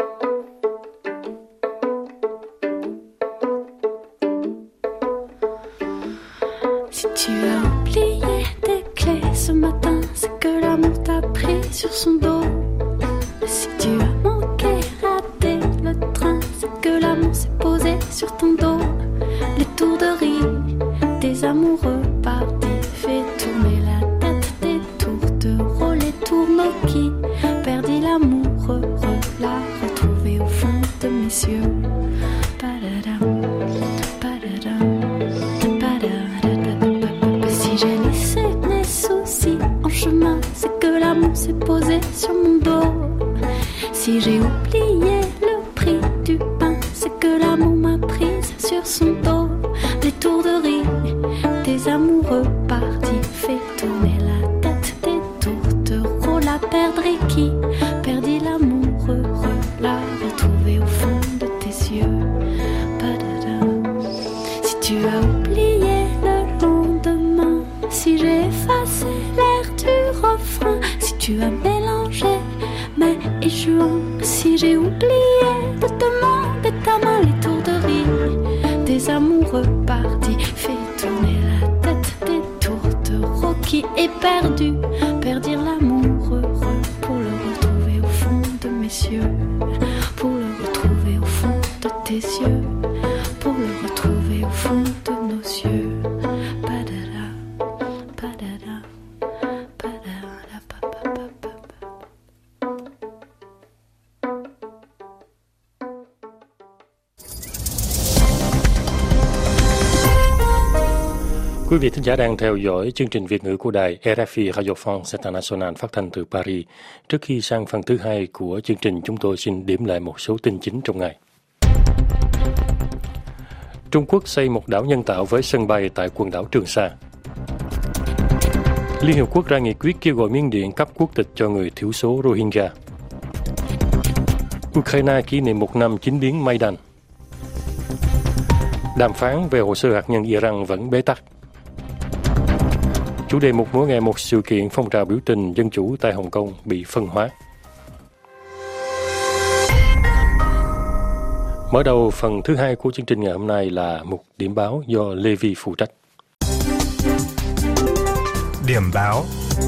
Si tu as oublié tes clés ce matin, c'est que l'amour t'a pris sur son dos. Si tu as manqué, raté le train, c'est que l'amour s'est posé sur ton dos. Les tours de riz, des amoureux partis, fait tourner la tête des tours de rôle, les tourneaux qui perdit l'amour, heureux l'a retrouvé au fond de mes yeux. Padadam, padadam. En chemin, c'est que l'amour s'est posé sur mon dos. Si j'ai oublié le prix du pain, c'est que l'amour m'a prise sur son dos. Des tours de riz, des amoureux partis, fait tourner la tête des tours de rôle à perdre, et qui perdit l'amour, heureux l'a retrouvé au fond de tes yeux. Padadam. Si tu as oublié le lendemain, si j'ai effacé l'air du refrain, si tu as mélangé mai et juin, si j'ai oublié de te demander ta main, les tours de riz des amoureux partis, fait tourner la tête des tours de Rocky tes yeux pour le retrouver au fond de nos yeux. Padada, padada, padada, pa, pa, pa, pa, pa. Quý vị thính giả đang theo dõi chương trình Việt ngữ của đài rờ ép i Radio France International phát thanh từ Paris. Trước khi sang phần thứ hai của chương trình, chúng tôi xin điểm lại một số tin chính trong ngày. Trung Quốc xây một đảo nhân tạo với sân bay tại quần đảo Trường Sa. Liên Hiệp Quốc ra nghị quyết kêu gọi Miến Điện cấp quốc tịch cho người thiểu số Rohingya. Ukraine kỷ niệm một năm chính biến Maidan. Đàm phán về hồ sơ hạt nhân Iran vẫn bế tắc. Chủ đề một mỗi ngày một sự kiện phong trào biểu tình dân chủ tại Hồng Kông bị phân hóa. Mở đầu phần thứ hai của chương trình ngày hôm nay là mục điểm báo do Lê Vi phụ trách. Điểm báo.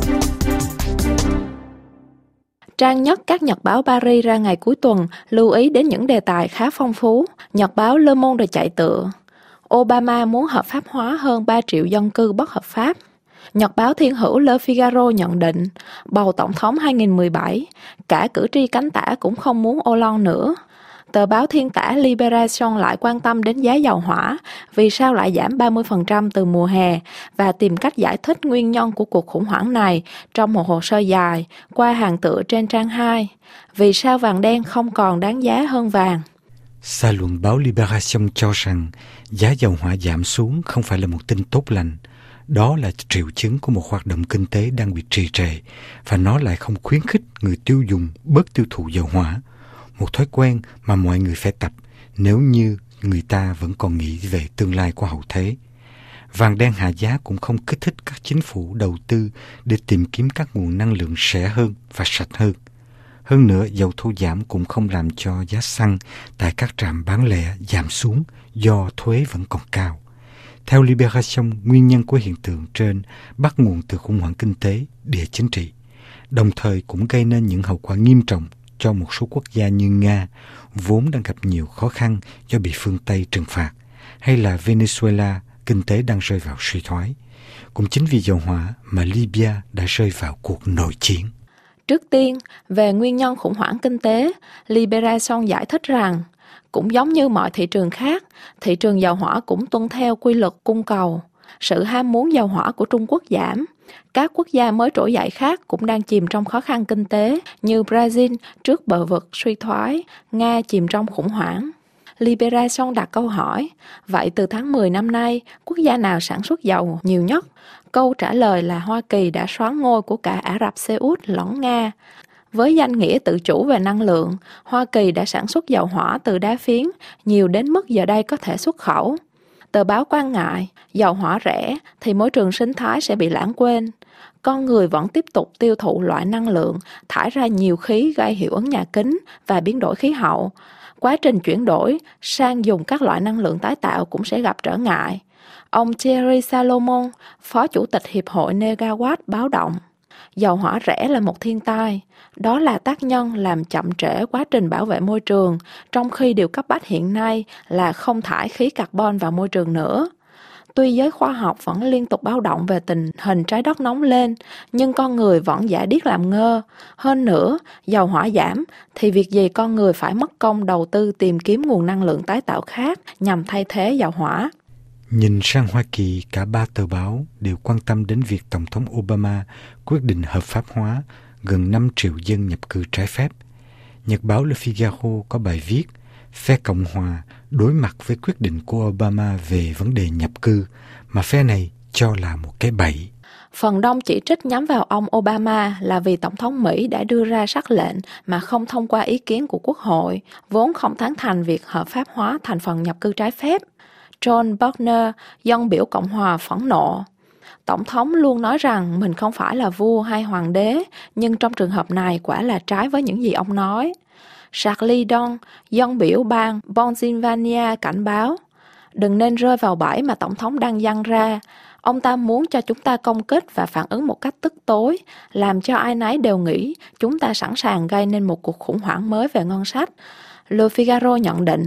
Trang nhất các nhật báo Paris ra ngày cuối tuần lưu ý đến những đề tài khá phong phú. Nhật báo Le Monde chạy tựa: Obama muốn hợp pháp hóa hơn ba triệu dân cư bất hợp pháp. Nhật báo Thiên hữu Le Figaro nhận định, bầu tổng thống hai không một bảy, cả cử tri cánh tả cũng không muốn Hollande nữa. Tờ báo thiên tả Libération lại quan tâm đến giá dầu hỏa, vì sao lại giảm ba mươi phần trăm từ mùa hè, và tìm cách giải thích nguyên nhân của cuộc khủng hoảng này trong một hồ sơ dài, qua hàng tựa trên trang hai. Vì sao vàng đen không còn đáng giá hơn vàng? Xã luận báo Libération cho rằng giá dầu hỏa giảm xuống không phải là một tin tốt lành. Đó là triệu chứng của một hoạt động kinh tế đang bị trì trệ, và nó lại không khuyến khích người tiêu dùng bớt tiêu thụ dầu hỏa, một thói quen mà mọi người phải tập nếu như người ta vẫn còn nghĩ về tương lai của hậu thế. Vàng đen hạ giá cũng không kích thích các chính phủ đầu tư để tìm kiếm các nguồn năng lượng rẻ hơn và sạch hơn. Hơn nữa, dầu thô giảm cũng không làm cho giá xăng tại các trạm bán lẻ giảm xuống do thuế vẫn còn cao. Theo Libération, nguyên nhân của hiện tượng trên bắt nguồn từ khủng hoảng kinh tế, địa chính trị, đồng thời cũng gây nên những hậu quả nghiêm trọng cho một số quốc gia như Nga, vốn đang gặp nhiều khó khăn do bị phương Tây trừng phạt, hay là Venezuela, kinh tế đang rơi vào suy thoái. Cũng chính vì dầu hỏa mà Libya đã rơi vào cuộc nội chiến. Trước tiên, về nguyên nhân khủng hoảng kinh tế, Libération giải thích rằng, cũng giống như mọi thị trường khác, thị trường dầu hỏa cũng tuân theo quy luật cung cầu. Sự ham muốn dầu hỏa của Trung Quốc giảm. Các quốc gia mới trỗi dậy khác cũng đang chìm trong khó khăn kinh tế, như Brazil trước bờ vực suy thoái, Nga chìm trong khủng hoảng. Libération đặt câu hỏi, vậy từ tháng mười năm nay, quốc gia nào sản xuất dầu nhiều nhất? Câu trả lời là Hoa Kỳ đã soán ngôi của cả Ả Rập Xê Út lẫn Nga. Với danh nghĩa tự chủ về năng lượng, Hoa Kỳ đã sản xuất dầu hỏa từ đá phiến nhiều đến mức giờ đây có thể xuất khẩu. Tờ báo quan ngại, dầu hỏa rẻ thì môi trường sinh thái sẽ bị lãng quên. Con người vẫn tiếp tục tiêu thụ loại năng lượng thải ra nhiều khí gây hiệu ứng nhà kính và biến đổi khí hậu. Quá trình chuyển đổi sang dùng các loại năng lượng tái tạo cũng sẽ gặp trở ngại. Ông Thierry Salomon, Phó Chủ tịch Hiệp hội Negawatt báo động, dầu hỏa rẻ là một thiên tai. Đó là tác nhân làm chậm trễ quá trình bảo vệ môi trường, trong khi điều cấp bách hiện nay là không thải khí carbon vào môi trường nữa. Tuy giới khoa học vẫn liên tục báo động về tình hình trái đất nóng lên, nhưng con người vẫn giả điếc làm ngơ. Hơn nữa, dầu hỏa giảm thì việc gì con người phải mất công đầu tư tìm kiếm nguồn năng lượng tái tạo khác nhằm thay thế dầu hỏa. Nhìn sang Hoa Kỳ, cả ba tờ báo đều quan tâm đến việc Tổng thống Obama quyết định hợp pháp hóa gần năm triệu dân nhập cư trái phép. Nhật báo Le Figaro có bài viết phe Cộng hòa đối mặt với quyết định của Obama về vấn đề nhập cư mà phe này cho là một cái bẫy. Phần đông chỉ trích nhắm vào ông Obama là vì Tổng thống Mỹ đã đưa ra sắc lệnh mà không thông qua ý kiến của Quốc hội, vốn không tán thành việc hợp pháp hóa thành phần nhập cư trái phép. John Boehner, dân biểu Cộng hòa phẫn nộ. Tổng thống luôn nói rằng mình không phải là vua hay hoàng đế, nhưng trong trường hợp này quả là trái với những gì ông nói. Charlie Don, dân biểu bang Pennsylvania cảnh báo, đừng nên rơi vào bẫy mà Tổng thống đang giăng ra. Ông ta muốn cho chúng ta công kích và phản ứng một cách tức tối, làm cho ai nấy đều nghĩ chúng ta sẵn sàng gây nên một cuộc khủng hoảng mới về ngân sách. Le Figaro nhận định,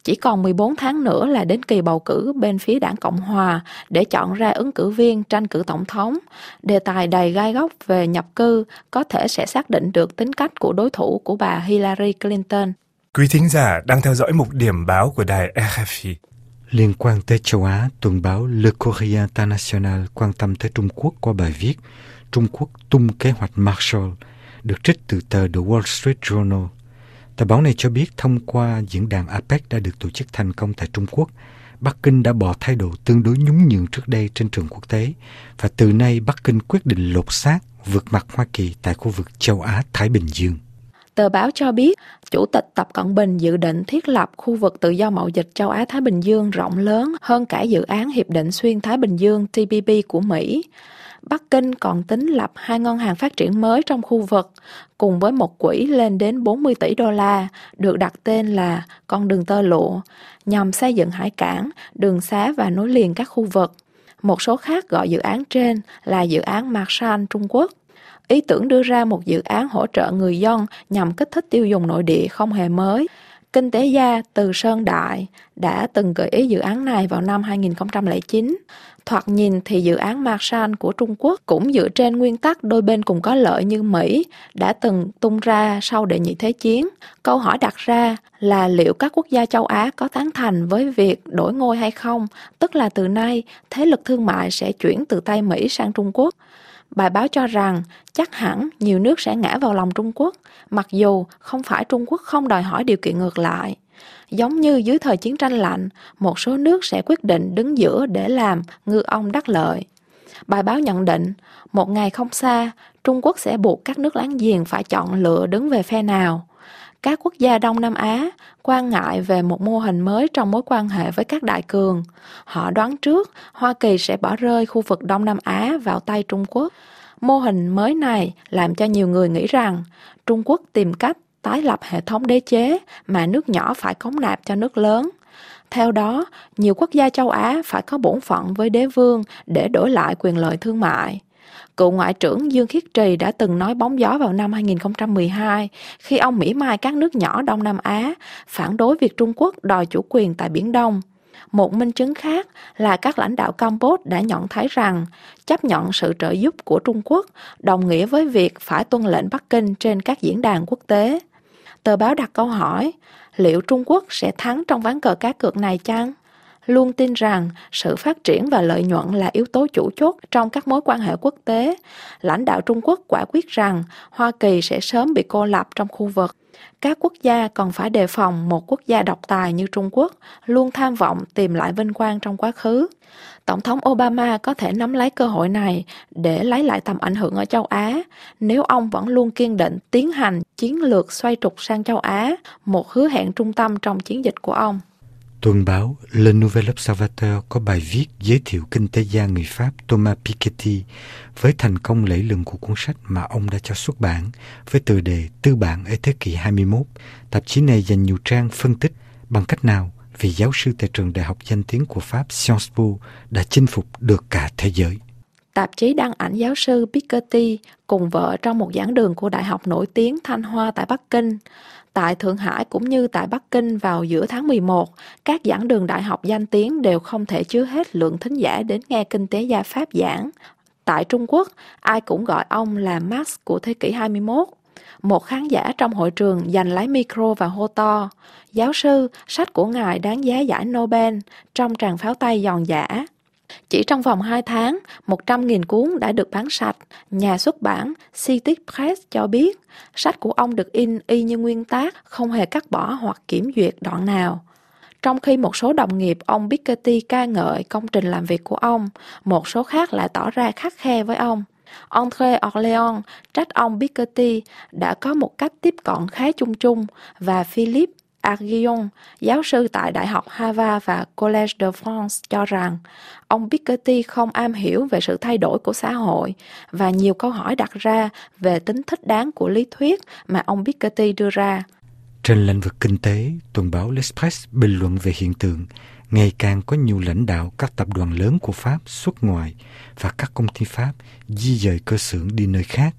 Chỉ còn mười bốn tháng nữa là đến kỳ bầu cử bên phía đảng Cộng Hòa để chọn ra ứng cử viên tranh cử tổng thống. Đề tài đầy gai góc về nhập cư có thể sẽ xác định được tính cách của đối thủ của bà Hillary Clinton. Quý thính giả đang theo dõi mục điểm báo của đài rờ ép i. Liên quan tới châu Á, tuần báo Le Courrier International quan tâm tới Trung Quốc qua bài viết Trung Quốc tung kế hoạch Marshall, được trích từ tờ The Wall Street Journal. Tờ báo này cho biết thông qua diễn đàn a pếch đã được tổ chức thành công tại Trung Quốc, Bắc Kinh đã bỏ thái độ tương đối nhún nhường trước đây trên trường quốc tế, và từ nay Bắc Kinh quyết định lột xác vượt mặt Hoa Kỳ tại khu vực châu Á-Thái Bình Dương. Tờ báo cho biết, Chủ tịch Tập Cận Bình dự định thiết lập khu vực tự do mậu dịch châu Á-Thái Bình Dương rộng lớn hơn cả dự án Hiệp định Xuyên Thái Bình Dương T P P của Mỹ. Bắc Kinh còn tính lập hai ngân hàng phát triển mới trong khu vực, cùng với một quỹ lên đến bốn mươi tỷ đô la, được đặt tên là Con đường tơ lụa, nhằm xây dựng hải cảng, đường xá và nối liền các khu vực. Một số khác gọi dự án trên là dự án Marshall Trung Quốc. Ý tưởng đưa ra một dự án hỗ trợ người dân nhằm kích thích tiêu dùng nội địa không hề mới. Kinh tế gia Từ Sơn Đại đã từng gợi ý dự án này vào năm hai nghìn không trăm lẻ chín. Thoạt nhìn thì dự án Marshall của Trung Quốc cũng dựa trên nguyên tắc đôi bên cùng có lợi như Mỹ đã từng tung ra sau Đệ nhị Thế chiến. Câu hỏi đặt ra là liệu các quốc gia châu Á có tán thành với việc đổi ngôi hay không, tức là từ nay thế lực thương mại sẽ chuyển từ tay Mỹ sang Trung Quốc. Bài báo cho rằng chắc hẳn nhiều nước sẽ ngã vào lòng Trung Quốc, mặc dù không phải Trung Quốc không đòi hỏi điều kiện ngược lại. Giống như dưới thời chiến tranh lạnh, một số nước sẽ quyết định đứng giữa để làm ngư ông đắc lợi. Bài báo nhận định, một ngày không xa, Trung Quốc sẽ buộc các nước láng giềng phải chọn lựa đứng về phe nào. Các quốc gia Đông Nam Á quan ngại về một mô hình mới trong mối quan hệ với các đại cường. Họ đoán trước Hoa Kỳ sẽ bỏ rơi khu vực Đông Nam Á vào tay Trung Quốc. Mô hình mới này làm cho nhiều người nghĩ rằng Trung Quốc tìm cách tái lập hệ thống đế chế mà nước nhỏ phải cống nạp cho nước lớn. Theo đó, nhiều quốc gia châu Á phải có bổn phận với đế vương để đổi lại quyền lợi thương mại. Cựu Ngoại trưởng Dương Khiết Trì đã từng nói bóng gió vào năm hai nghìn không trăm mười hai khi ông mỉa mai các nước nhỏ Đông Nam Á phản đối việc Trung Quốc đòi chủ quyền tại Biển Đông. Một minh chứng khác là các lãnh đạo Campuchia đã nhận thấy rằng chấp nhận sự trợ giúp của Trung Quốc đồng nghĩa với việc phải tuân lệnh Bắc Kinh trên các diễn đàn quốc tế. Tờ báo đặt câu hỏi, liệu Trung Quốc sẽ thắng trong ván cờ cá cược này chăng? Luôn tin rằng sự phát triển và lợi nhuận là yếu tố chủ chốt trong các mối quan hệ quốc tế. Lãnh đạo Trung Quốc quả quyết rằng Hoa Kỳ sẽ sớm bị cô lập trong khu vực. Các quốc gia còn phải đề phòng một quốc gia độc tài như Trung Quốc, luôn tham vọng tìm lại vinh quang trong quá khứ. Tổng thống Obama có thể nắm lấy cơ hội này để lấy lại tầm ảnh hưởng ở châu Á, nếu ông vẫn luôn kiên định tiến hành chiến lược xoay trục sang châu Á, một hứa hẹn trung tâm trong chiến dịch của ông. Tuần báo Le Nouvel Observateur có bài viết giới thiệu kinh tế gia người Pháp Thomas Piketty với thành công lẫy lừng của cuốn sách mà ông đã cho xuất bản với tựa đề Tư bản ở thế kỷ hai mươi mốt. Tạp chí này dành nhiều trang phân tích bằng cách nào vị giáo sư tại trường đại học danh tiếng của Pháp Sciences Po đã chinh phục được cả thế giới. Tạp chí đăng ảnh giáo sư Piketty cùng vợ trong một giảng đường của đại học nổi tiếng Thanh Hoa tại Bắc Kinh. Tại Thượng Hải cũng như tại Bắc Kinh vào giữa tháng mười một, các giảng đường đại học danh tiếng đều không thể chứa hết lượng thính giả đến nghe kinh tế gia Pháp giảng. Tại Trung Quốc, ai cũng gọi ông là Marx của thế kỷ hai mươi mốt. Một khán giả trong hội trường giành lấy micro và hô to, giáo sư, sách của ngài đáng giá giải Nobel, trong tràng pháo tay giòn giã. Chỉ trong vòng hai tháng, một trăm nghìn cuốn đã được bán sạch. Nhà xuất bản City Press cho biết, sách của ông được in y như nguyên tác, không hề cắt bỏ hoặc kiểm duyệt đoạn nào. Trong khi một số đồng nghiệp ông Piketty ca ngợi công trình làm việc của ông, một số khác lại tỏ ra khắt khe với ông. André Orléans trách ông Piketty đã có một cách tiếp cận khá chung chung, và Philippe Aghion, giáo sư tại Đại học Harvard và Collège de France cho rằng ông Piketty không am hiểu về sự thay đổi của xã hội và nhiều câu hỏi đặt ra về tính thích đáng của lý thuyết mà ông Piketty đưa ra. Trên lĩnh vực kinh tế, tuần báo L'Express bình luận về hiện tượng ngày càng có nhiều lãnh đạo các tập đoàn lớn của Pháp xuất ngoại và các công ty Pháp di dời cơ xưởng đi nơi khác,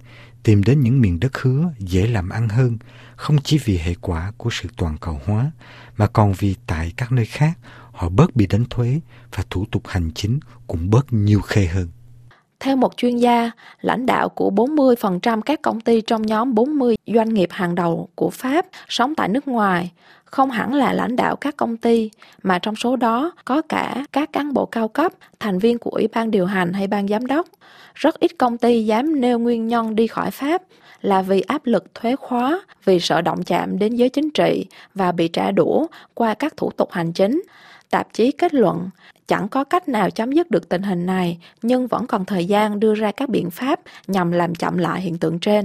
tìm đến những miền đất hứa dễ làm ăn hơn, không chỉ vì hệ quả của sự toàn cầu hóa, mà còn vì tại các nơi khác họ bớt bị đánh thuế và thủ tục hành chính cũng bớt nhiều khê hơn. Theo một chuyên gia, lãnh đạo của bốn mươi phần trăm các công ty trong nhóm bốn mươi doanh nghiệp hàng đầu của Pháp sống tại nước ngoài, không hẳn là lãnh đạo các công ty, mà trong số đó có cả các cán bộ cao cấp, thành viên của ủy ban điều hành hay ban giám đốc. Rất ít công ty dám nêu nguyên nhân đi khỏi Pháp là vì áp lực thuế khóa, vì sợ động chạm đến giới chính trị và bị trả đũa qua các thủ tục hành chính. Tạp chí kết luận, chẳng có cách nào chấm dứt được tình hình này, nhưng vẫn còn thời gian đưa ra các biện pháp nhằm làm chậm lại hiện tượng trên.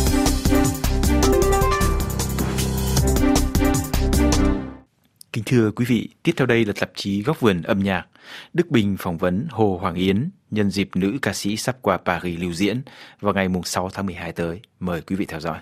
Kính thưa quý vị, tiếp theo đây là tạp chí Góc vườn âm nhạc. Đức Bình phỏng vấn Hồ Hoàng Yến nhân dịp nữ ca sĩ sắp qua Paris lưu diễn vào ngày sáu tháng mười hai tới. Mời quý vị theo dõi.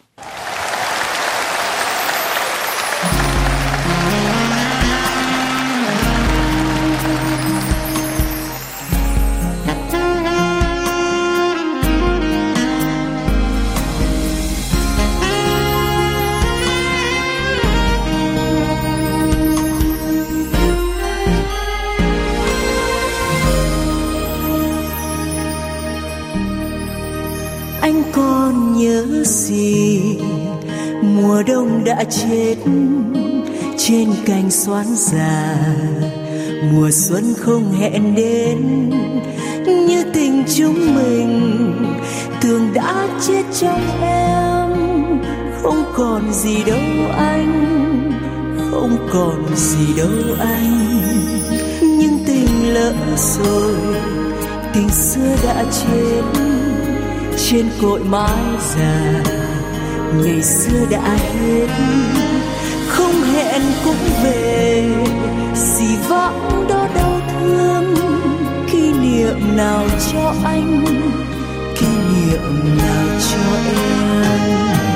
Anh còn nhớ gì mùa đông đã chết trên cành xoán già, mùa xuân không hẹn đến như tình chúng mình, tường đã chết trong em, không còn gì đâu anh, không còn gì đâu anh. Nhưng tình lỡ rồi, tình xưa đã chết trên cội mái già, ngày xưa đã hết, không hẹn cũng về, gì vãng đó đau thương. Kỷ niệm nào cho anh, kỷ niệm nào cho em.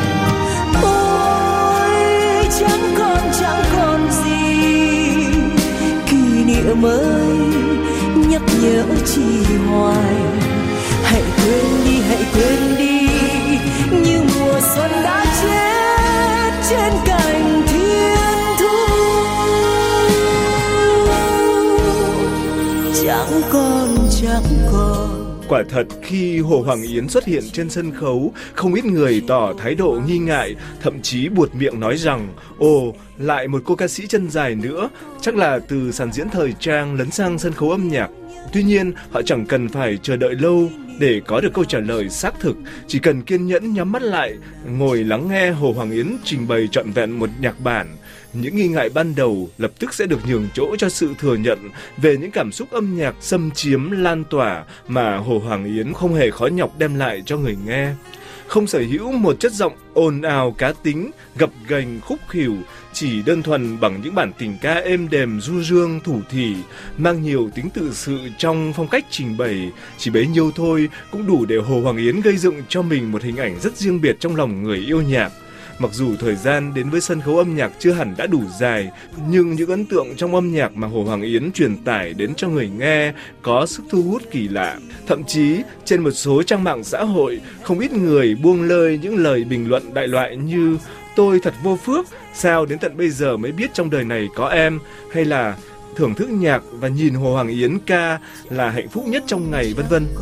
Ôi chẳng còn chẳng còn gì, kỷ niệm ơi nhắc nhở chỉ hoài. Hãy quên đi, hãy quên đi, như mùa xuân đã chết trên cành thiên thu. Chẳng còn, chẳng còn. Quả thật, khi Hồ Hoàng Yến xuất hiện trên sân khấu, không ít người tỏ thái độ nghi ngại, thậm chí buột miệng nói rằng ồ, lại một cô ca sĩ chân dài nữa, chắc là từ sàn diễn thời trang lấn sang sân khấu âm nhạc. Tuy nhiên, họ chẳng cần phải chờ đợi lâu để có được câu trả lời xác thực, chỉ cần kiên nhẫn nhắm mắt lại, ngồi lắng nghe Hồ Hoàng Yến trình bày trọn vẹn một nhạc bản. Những nghi ngại ban đầu lập tức sẽ được nhường chỗ cho sự thừa nhận về những cảm xúc âm nhạc xâm chiếm lan tỏa mà Hồ Hoàng Yến không hề khó nhọc đem lại cho người nghe. Không sở hữu một chất giọng ồn ào cá tính, gập ghềnh khúc khỉu, chỉ đơn thuần bằng những bản tình ca êm đềm du dương thủ thỉ, mang nhiều tính tự sự trong phong cách trình bày, chỉ bấy nhiêu thôi cũng đủ để Hồ Hoàng Yến gây dựng cho mình một hình ảnh rất riêng biệt trong lòng người yêu nhạc. Mặc dù thời gian đến với sân khấu âm nhạc chưa hẳn đã đủ dài, nhưng những ấn tượng trong âm nhạc mà Hồ Hoàng Yến truyền tải đến cho người nghe có sức thu hút kỳ lạ. Thậm chí, trên một số trang mạng xã hội, không ít người buông lơi những lời bình luận đại loại như "Tôi thật vô phước, sao đến tận bây giờ mới biết trong đời này có em", hay là "Thưởng thức nhạc và nhìn Hồ Hoàng Yến ca là hạnh phúc nhất trong ngày", vân vân.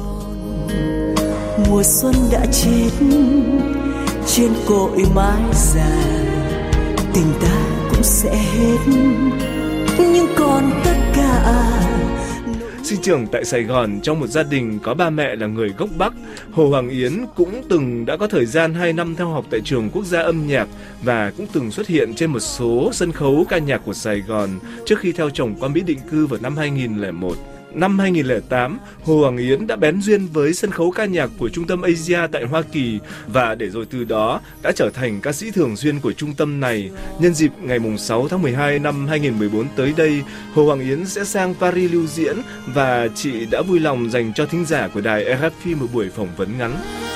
Mùa xuân đã chết trên cội mái già, tình ta cũng sẽ hết, nhưng còn tất cả. Sinh trưởng tại Sài Gòn trong một gia đình có ba mẹ là người gốc Bắc, Hồ Hoàng Yến cũng từng đã có thời gian hai năm theo học tại trường quốc gia âm nhạc và cũng từng xuất hiện trên một số sân khấu ca nhạc của Sài Gòn trước khi theo chồng qua Mỹ định cư vào năm hai nghìn lẻ một. Năm hai nghìn lẻ tám, Hồ Hoàng Yến đã bén duyên với sân khấu ca nhạc của Trung tâm Asia tại Hoa Kỳ và để rồi từ đó đã trở thành ca sĩ thường xuyên của trung tâm này. Nhân dịp ngày sáu tháng mười hai năm hai nghìn mười bốn tới đây, Hồ Hoàng Yến sẽ sang Paris lưu diễn và chị đã vui lòng dành cho thính giả của đài rờ ép i một buổi phỏng vấn ngắn.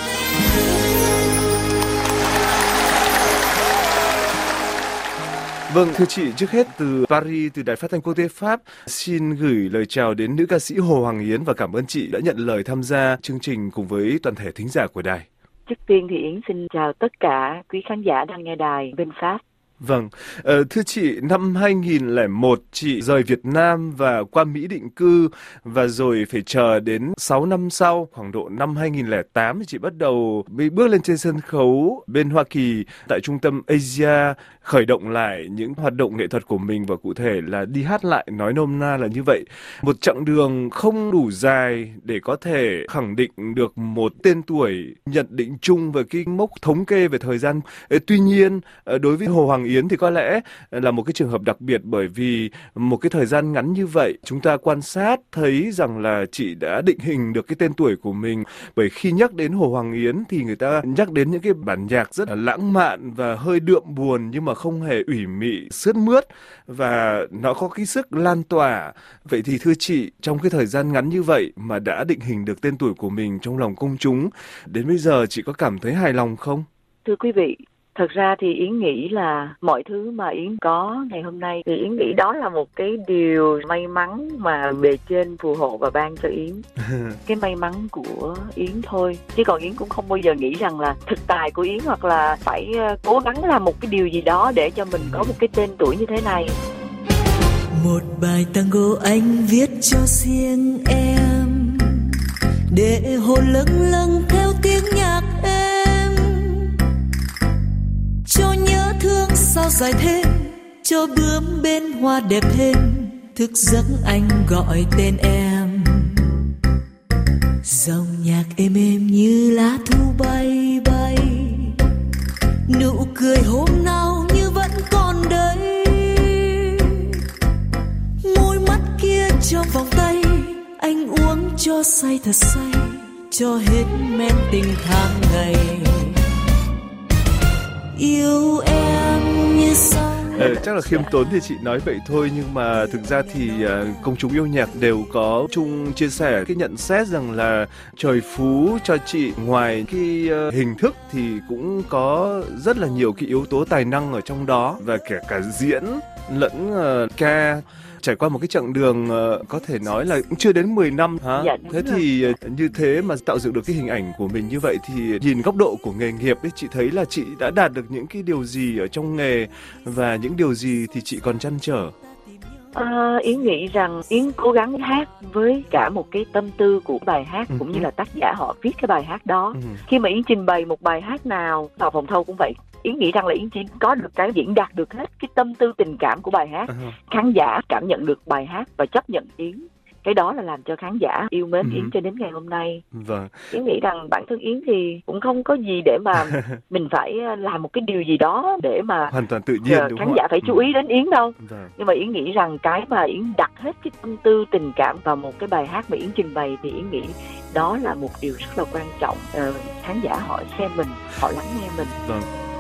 Vâng, thưa chị, trước hết từ Paris, từ Đài Phát thanh Quốc tế Pháp, xin gửi lời chào đến nữ ca sĩ Hồ Hoàng Yến và cảm ơn chị đã nhận lời tham gia chương trình cùng với toàn thể thính giả của đài. Trước tiên thì Yến xin chào tất cả quý khán giả đang nghe đài bên Pháp. Vâng, ờ, thưa chị, năm hai nghìn lẻ một chị rời Việt Nam và qua Mỹ định cư và rồi phải chờ đến sáu năm sau, khoảng độ năm hai nghìn lẻ tám thì chị bắt đầu mới bước lên trên sân khấu bên Hoa Kỳ tại trung tâm Asia, khởi động lại những hoạt động nghệ thuật của mình và cụ thể là đi hát lại, nói nôm na là như vậy. Một chặng đường không đủ dài để có thể khẳng định được một tên tuổi nhận định chung về cái mốc thống kê về thời gian. Tuy nhiên, đối với Hồ Hoàng Yến thì có lẽ là một cái trường hợp đặc biệt, bởi vì một cái thời gian ngắn như vậy chúng ta quan sát thấy rằng là chị đã định hình được cái tên tuổi của mình. Bởi khi nhắc đến Hồ Hoàng Yến thì người ta nhắc đến những cái bản nhạc rất là lãng mạn và hơi đượm buồn, nhưng mà không hề ủy mị sướt mướt, và nó có cái sức lan tỏa. Vậy thì thưa chị, trong cái thời gian ngắn như vậy mà đã định hình được tên tuổi của mình trong lòng công chúng, đến bây giờ chị có cảm thấy hài lòng không? Thưa quý vị, thật ra thì Yến nghĩ là mọi thứ mà Yến có ngày hôm nay thì Yến nghĩ đó là một cái điều may mắn mà bề trên phù hộ và ban cho Yến. Cái may mắn của Yến thôi. Chứ còn Yến cũng không bao giờ nghĩ rằng là thực tài của Yến hoặc là phải cố gắng làm một cái điều gì đó để cho mình có một cái tên tuổi như thế này. Một bài tango anh viết cho riêng em, để hồn lâng lâng theo tiếng nhạc em, cho nhớ thương sao dài thêm, cho bướm bên hoa đẹp thêm, thức giấc anh gọi tên em. Dòng nhạc êm êm như lá thu bay bay, nụ cười hôm nào như vẫn còn đây, môi mắt kia trong vòng tay, anh uống cho say thật say, cho hết men tình tháng ngày. Yêu em như sao. Ờ, chắc là khiêm tốn thì chị nói vậy thôi, nhưng mà thực ra thì uh, công chúng yêu nhạc đều có chung chia sẻ cái nhận xét rằng là trời phú cho chị, ngoài cái uh, hình thức thì cũng có rất là nhiều cái yếu tố tài năng ở trong đó, và kể cả diễn lẫn uh, ca. Trải qua một cái chặng đường uh, có thể nói là chưa đến mười năm hả? Dạ, thế rồi. thì uh, như thế mà tạo dựng được cái hình ảnh của mình như vậy, thì nhìn góc độ của nghề nghiệp ấy, chị thấy là chị đã đạt được những cái điều gì ở trong nghề, và những điều gì thì chị còn trăn trở? À, Yến nghĩ rằng Yến cố gắng hát với cả một cái tâm tư của bài hát, Ừ. cũng như là tác giả họ viết cái bài hát đó. Ừ. Khi mà Yến trình bày một bài hát nào vào phòng thâu cũng vậy, Yến nghĩ rằng là Yến chỉ có được cái diễn đạt được hết cái tâm tư tình cảm của bài hát. Uh-huh. Khán giả cảm nhận được bài hát và chấp nhận Yến. Cái đó là làm cho khán giả yêu mến Ừ. Yến cho đến ngày hôm nay. Vâng. Yến nghĩ rằng bản thân Yến thì cũng không có gì để mà mình phải làm một cái điều gì đó để mà Hoàn toàn tự nhiên, đúng khán không giả ạ? phải chú ý đến Yến đâu. Vâng. Nhưng mà Yến nghĩ rằng cái mà Yến đặt hết cái tâm tư tình cảm vào một cái bài hát mà Yến trình bày, thì Yến nghĩ đó là một điều rất là quan trọng. Ờ, khán giả họ xem mình, họ lắng nghe mình. Vâng.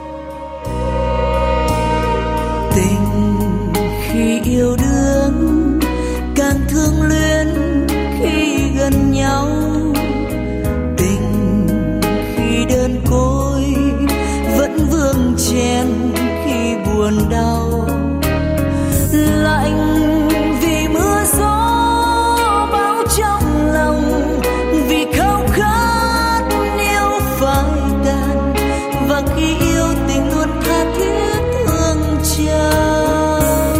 Tình khi yêu đương càng thương luyến khi gần nhau, tình khi đơn côi vẫn vương chen khi buồn đau, lạnh vì mưa gió bão trong lòng, vì khao khát yêu phai tàn, và khi yêu tình luôn tha thiết thương trao.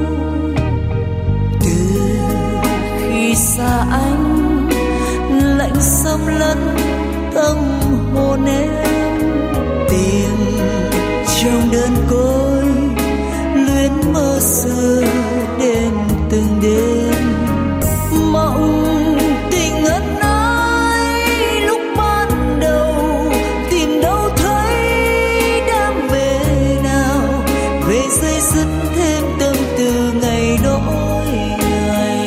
Từ khi xa anh, lạnh xâm lấn tâm hồn em, tìm trong đơn côi luyến mơ xưa đến từng đêm, mộng tình ân ái lúc ban đầu, tìm đâu thấy đam mê nào, về dây dứt thêm tâm từ ngày đổi ngày.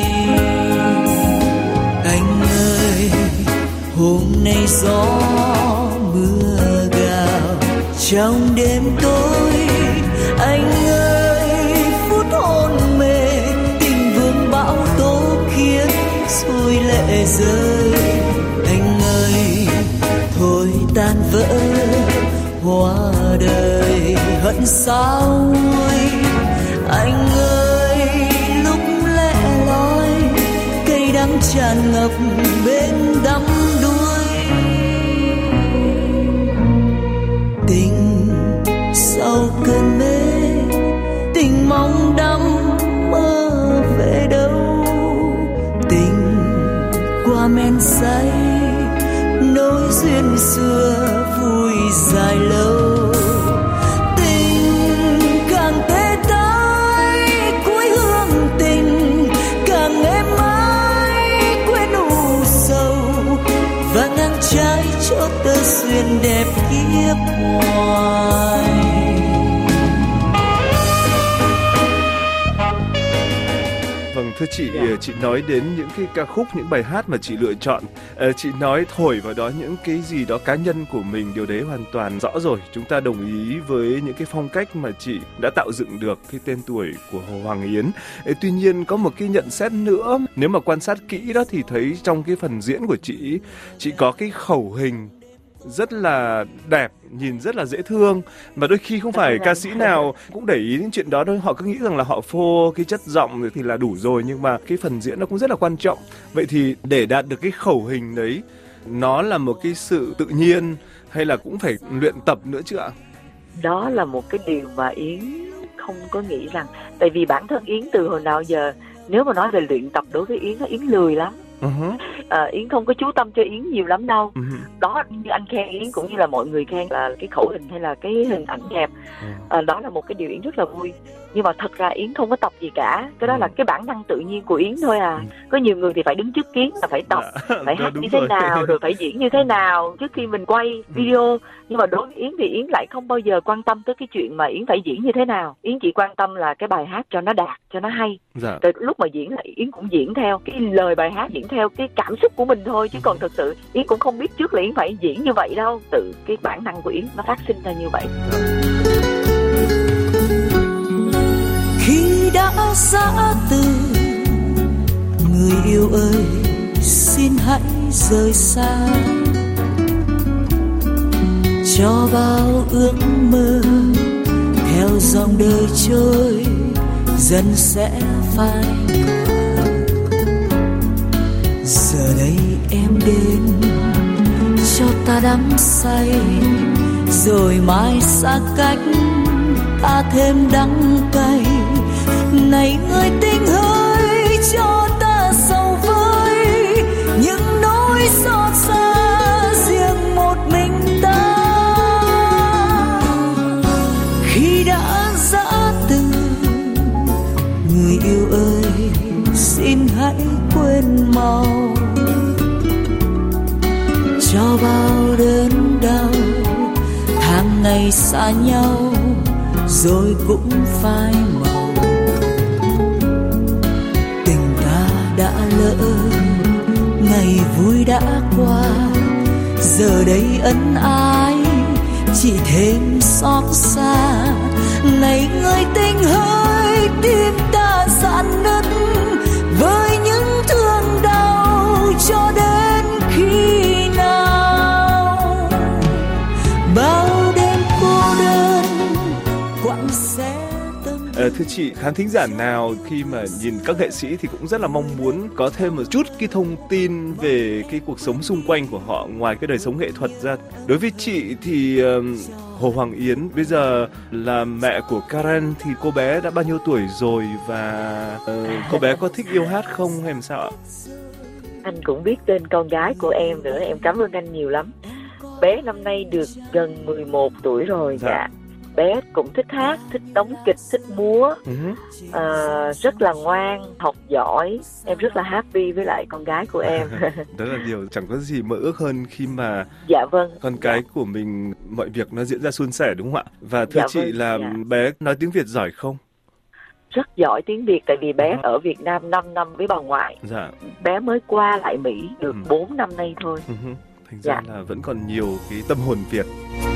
Anh ơi, hôm nay gió mưa gào trong đêm tối, anh ơi phút hôn mê, tình vương bão tố khiến xuôi lệ rơi. Anh ơi, thôi tan vỡ hoa đời hận sao nguôi. Anh ơi, lúc lẻ loi cây đắng tràn ngập bên đắm đuôi. kiếp hoài. Vâng, thưa chị, yeah. chị nói đến những cái ca khúc, những bài hát mà chị lựa chọn. À, chị nói thổi vào đó những cái gì đó cá nhân của mình, điều đấy hoàn toàn rõ rồi. Chúng ta đồng ý với những cái phong cách mà chị đã tạo dựng được cái tên tuổi của Hồ Hoàng Yến. À, tuy nhiên có một cái nhận xét nữa, nếu mà quan sát kỹ đó thì thấy trong cái phần diễn của chị, chị có cái khẩu hình rất là đẹp, nhìn rất là dễ thương, mà đôi khi không phải ca sĩ nào cũng để ý đến chuyện đó đâu. Họ cứ nghĩ rằng là họ phô cái chất giọng thì là đủ rồi, nhưng mà cái phần diễn nó cũng rất là quan trọng. Vậy thì để đạt được cái khẩu hình đấy, nó là một cái sự tự nhiên hay là cũng phải luyện tập nữa chứ ạ? Đó là một cái điều mà Yến không có nghĩ rằng, tại vì bản thân Yến từ hồi nào giờ, nếu mà nói về luyện tập đối với Yến, Yến lười lắm. Uh-huh. À, Yến không có chú tâm cho Yến nhiều lắm đâu. Uh-huh. Đó, như anh khen Yến cũng như là mọi người khen là cái khẩu hình hay là cái hình ảnh đẹp. Uh-huh. À, đó là một cái điều Yến rất là vui. Nhưng mà thật ra Yến không có tập gì cả. Cái đó uh-huh. là cái bản năng tự nhiên của Yến thôi à. Uh-huh. Có nhiều người thì phải đứng trước kiến là phải tập, uh-huh. phải hát như thế rồi. nào, rồi phải diễn như thế nào trước khi mình quay video. Uh-huh. Nhưng mà đối với Yến thì Yến lại không bao giờ quan tâm tới cái chuyện mà Yến phải diễn như thế nào. Yến chỉ quan tâm là cái bài hát cho nó đạt, cho nó hay. Dạ. Rồi lúc mà diễn là Yến cũng diễn theo cái lời bài hát, diễn theo cái cảm xúc của mình thôi. Chứ còn thực sự Yến cũng không biết trước là Yến phải diễn như vậy đâu. Tự cái bản năng của Yến nó phát sinh ra như vậy. Khi đã giã từ, người yêu ơi xin hãy rời xa, cho bao ước mơ theo dòng đời trôi dần sẽ phai mờ. Giờ đây em đến cho ta đắm say, rồi mai xa cách ta thêm đắng cay. Này người tình ơi, cho ta sầu vơi những nỗi xót xa riêng một mình ta. Khi đã giã từ, người yêu ơi xin hãy quên mau, cho bao đớn đau tháng ngày xa nhau rồi cũng phai màu. Tình ta đã lỡ, ngày vui đã qua, giờ đây ân ái chỉ thêm xót xa. Này người tình ơi, tim ta rạn nứt với những thương đau cho đến khi nào. Bao đêm cô đơn quặn xé tâm. À, thưa chị, khán thính giả nào khi mà nhìn các nghệ sĩ thì cũng rất là mong muốn có thêm một chút cái thông tin về cái cuộc sống xung quanh của họ ngoài cái đời sống nghệ thuật ra. Đối với chị thì um, Hồ Hoàng Yến bây giờ là mẹ của Karen, thì cô bé đã bao nhiêu tuổi rồi và uh, cô bé có thích yêu hát không hay làm sao ạ? Anh cũng biết tên con gái của em nữa, em cảm ơn anh nhiều lắm. Bé năm nay được gần mười một tuổi rồi. Dạ, dạ. Bé cũng thích hát, thích đóng kịch, thích múa, uh-huh. à, rất là ngoan, học giỏi. Em rất là happy với lại con gái của em. Đó là điều chẳng có gì mơ ước hơn khi mà dạ vâng con cái dạ. của mình mọi việc nó diễn ra suôn sẻ, đúng không ạ? Và thưa dạ chị vâng, là dạ. bé nói tiếng Việt giỏi không? Rất giỏi tiếng Việt, tại vì bé uh-huh. ở Việt Nam năm năm với bà ngoại. Dạ. Bé mới qua lại Mỹ được uh-huh. bốn năm nay thôi. Uh-huh. Thành ra dạ. là vẫn còn nhiều cái tâm hồn Việt.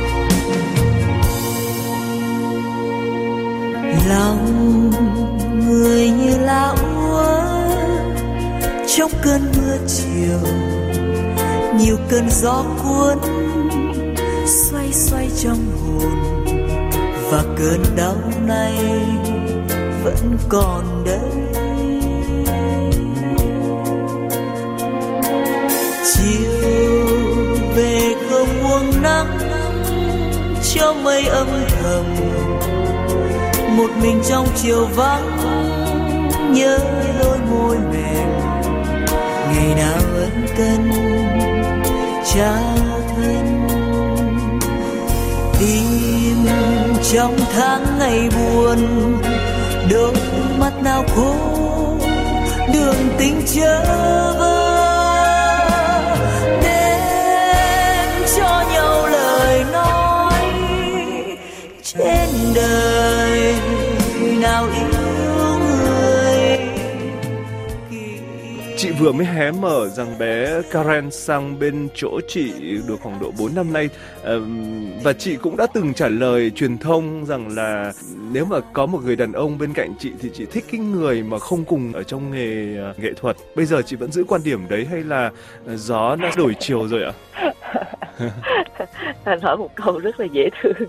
Lòng người như lá úa trong cơn mưa chiều, nhiều cơn gió cuốn xoay xoay trong hồn, và cơn đau này vẫn còn đây. Chiều về không buông nắng cho mây âm thầm, một mình trong chiều vắng nhớ đôi môi mềm, ngày nào ân cần cha thân. Tim trong tháng ngày buồn, đôi mắt nào khô đường tình chớ vơ, đến cho nhau lời chị vừa mới hé mở rằng bé Karen sang bên chỗ chị được khoảng độ bốn năm nay, và chị cũng đã từng trả lời truyền thông rằng là nếu mà có một người đàn ông bên cạnh chị thì chị thích cái người mà không cùng ở trong nghề nghệ thuật. Bây giờ chị vẫn giữ quan điểm đấy hay là gió đã đổi chiều rồi ạ? Anh hỏi một câu rất là dễ thương.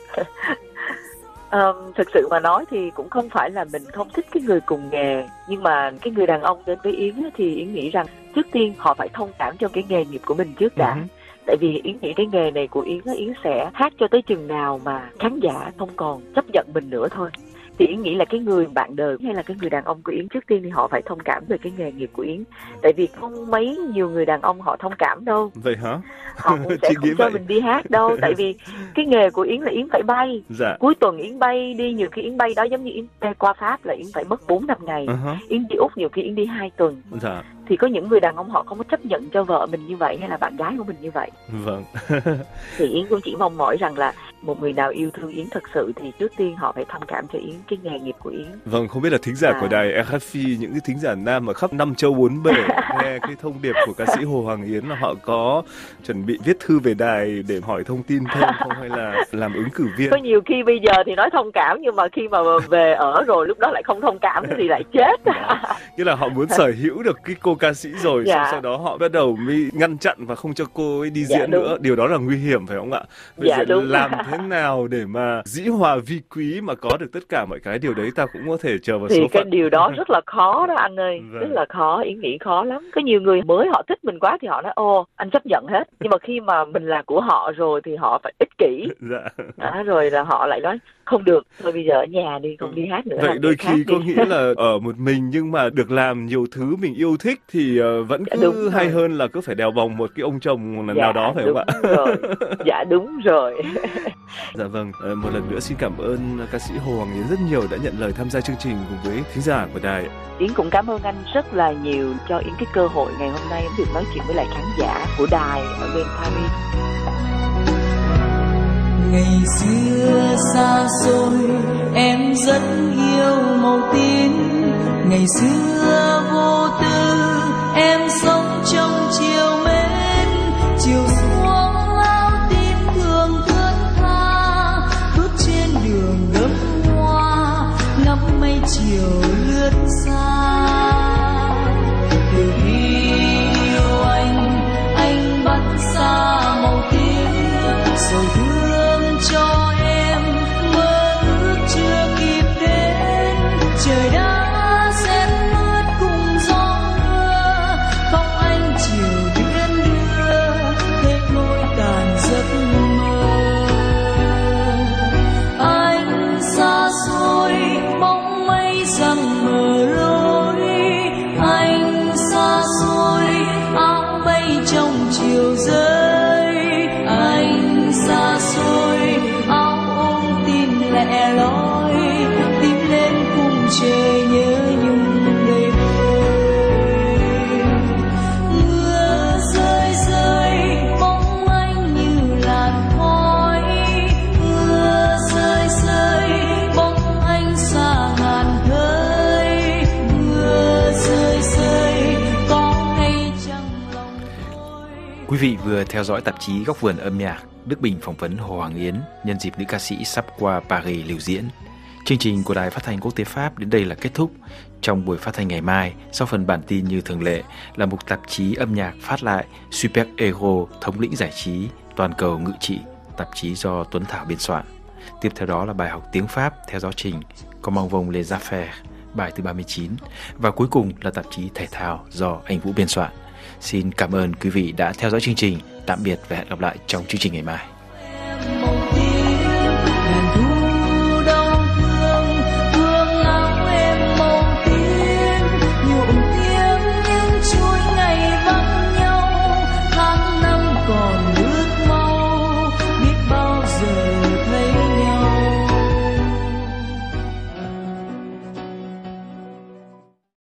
Um, thực sự mà nói thì cũng không phải là mình không thích cái người cùng nghề, nhưng mà cái người đàn ông đến với Yến thì Yến nghĩ rằng trước tiên họ phải thông cảm cho cái nghề nghiệp của mình trước đã. Uh-huh. Tại vì Yến nghĩ cái nghề này của Yến Yến sẽ hát cho tới chừng nào mà khán giả không còn chấp nhận mình nữa thôi. Thì Yến nghĩ là cái người bạn đời hay là cái người đàn ông của Yến trước tiên thì họ phải thông cảm về cái nghề nghiệp của Yến. Tại vì không mấy nhiều người đàn ông họ thông cảm đâu. Vậy hả? Họ cũng sẽ không cho vậy. Mình đi hát đâu. Tại vì cái nghề của Yến là Yến phải bay. Dạ. Cuối tuần Yến bay đi, nhiều khi Yến bay đó giống như Yến bay qua Pháp là Yến phải mất bốn năm ngày. Uh-huh. Yến đi Úc nhiều khi Yến đi hai tuần. Dạ. Thì có những người đàn ông họ không có chấp nhận cho vợ mình như vậy hay là bạn gái của mình như vậy. Vâng. Thì Yến cũng chỉ mong mỏi rằng là một người nào yêu thương Yến thật sự thì trước tiên họ phải thông cảm cho Yến cái nghề nghiệp của Yến. Vâng, không biết là thính giả à. của đài rờ ép phi, những cái thính giả nam ở khắp năm châu bốn bể nghe cái thông điệp của ca sĩ Hồ Hoàng Yến là họ có chuẩn bị viết thư về đài để hỏi thông tin thêm không, hay là làm ứng cử viên? Có nhiều khi bây giờ thì nói thông cảm nhưng mà khi mà về ở rồi lúc đó lại không thông cảm thì lại chết. Nghĩa là họ muốn sở hữu được cái cô ca sĩ rồi, dạ. sau đó họ bắt đầu mới ngăn chặn và không cho cô ấy đi dạ, diễn đúng. nữa. Điều đó là nguy hiểm phải không ạ? Bây dạ, giờ đúng. làm thế nào để mà dĩ hòa vi quý mà có được tất cả mọi cái, điều đấy ta cũng có thể chờ vào thì số phận. Thì cái điều đó rất là khó đó anh ơi, vâng. rất là khó, Yến nghĩ khó lắm. Có nhiều người mới họ thích mình quá thì họ nói ô anh chấp nhận hết, nhưng mà khi mà mình là của họ rồi thì họ phải ích kỷ. Dạ. Đó, rồi là họ lại nói không được, thôi bây giờ ở nhà đi, không đi hát nữa. Vậy đôi khi có nghĩa là ở một mình nhưng mà được làm nhiều thứ mình yêu thích thì vẫn cứ đúng hay rồi. Hơn là cứ phải đèo bòng một cái ông chồng nào dạ, đó phải không ạ? Rồi. Dạ đúng rồi. Dạ vâng, một lần nữa xin cảm ơn ca sĩ Hồ Hoàng Yến rất nhiều đã nhận lời tham gia chương trình cùng với thính giả của đài. Yến cũng cảm ơn anh rất là nhiều cho Yến cái cơ hội ngày hôm nay em được nói chuyện với lại khán giả của đài ở bên Paris. Ngày xưa xa xôi em rất yêu màu tím, ngày xưa vô tư em sống trong chiều mến, chiều xuống áo tím thường thướt tha, bước trên đường gấm hoa ngắm mây chiều lướt xa. Từ khi yêu anh anh bắt xa màu tím, rồi thương cho em mơ ước chưa kịp đến, trời đã xen mướt cùng gió mưa, không anh chiều biến đưa hết nỗi tàn giấc mơ. Anh xa xôi bóng mây răng mờ lối, anh xa xôi áo bay trong chiều rơi, anh xa xôi áo ôm tim lẻ loi, tim lên cùng trời nhớ nhung đầy vơi. Mưa rơi rơi bóng anh như làn khói, mưa rơi rơi bóng anh xa ngàn khơi, mưa rơi rơi có hay chăng lòng tôi. Quý vị vừa theo dõi tạp chí Góc vườn âm nhạc Đức Bình phỏng vấn Hồ Hoàng Yến nhân dịp nữ ca sĩ sắp qua Paris lưu diễn. Chương trình của Đài Phát thanh Quốc tế Pháp đến đây là kết thúc. Trong buổi phát thanh ngày mai, sau phần bản tin như thường lệ là mục tạp chí âm nhạc phát lại Super Hero thống lĩnh giải trí toàn cầu ngự trị, tạp chí do Tuấn Thảo biên soạn. Tiếp theo đó là bài học tiếng Pháp theo giáo trình Comment vont les affaires, bài thứ ba mươi chín. Và cuối cùng là tạp chí thể thao do anh Vũ biên soạn. Xin cảm ơn quý vị đã theo dõi chương trình. Tạm biệt và hẹn gặp lại trong chương trình ngày mai.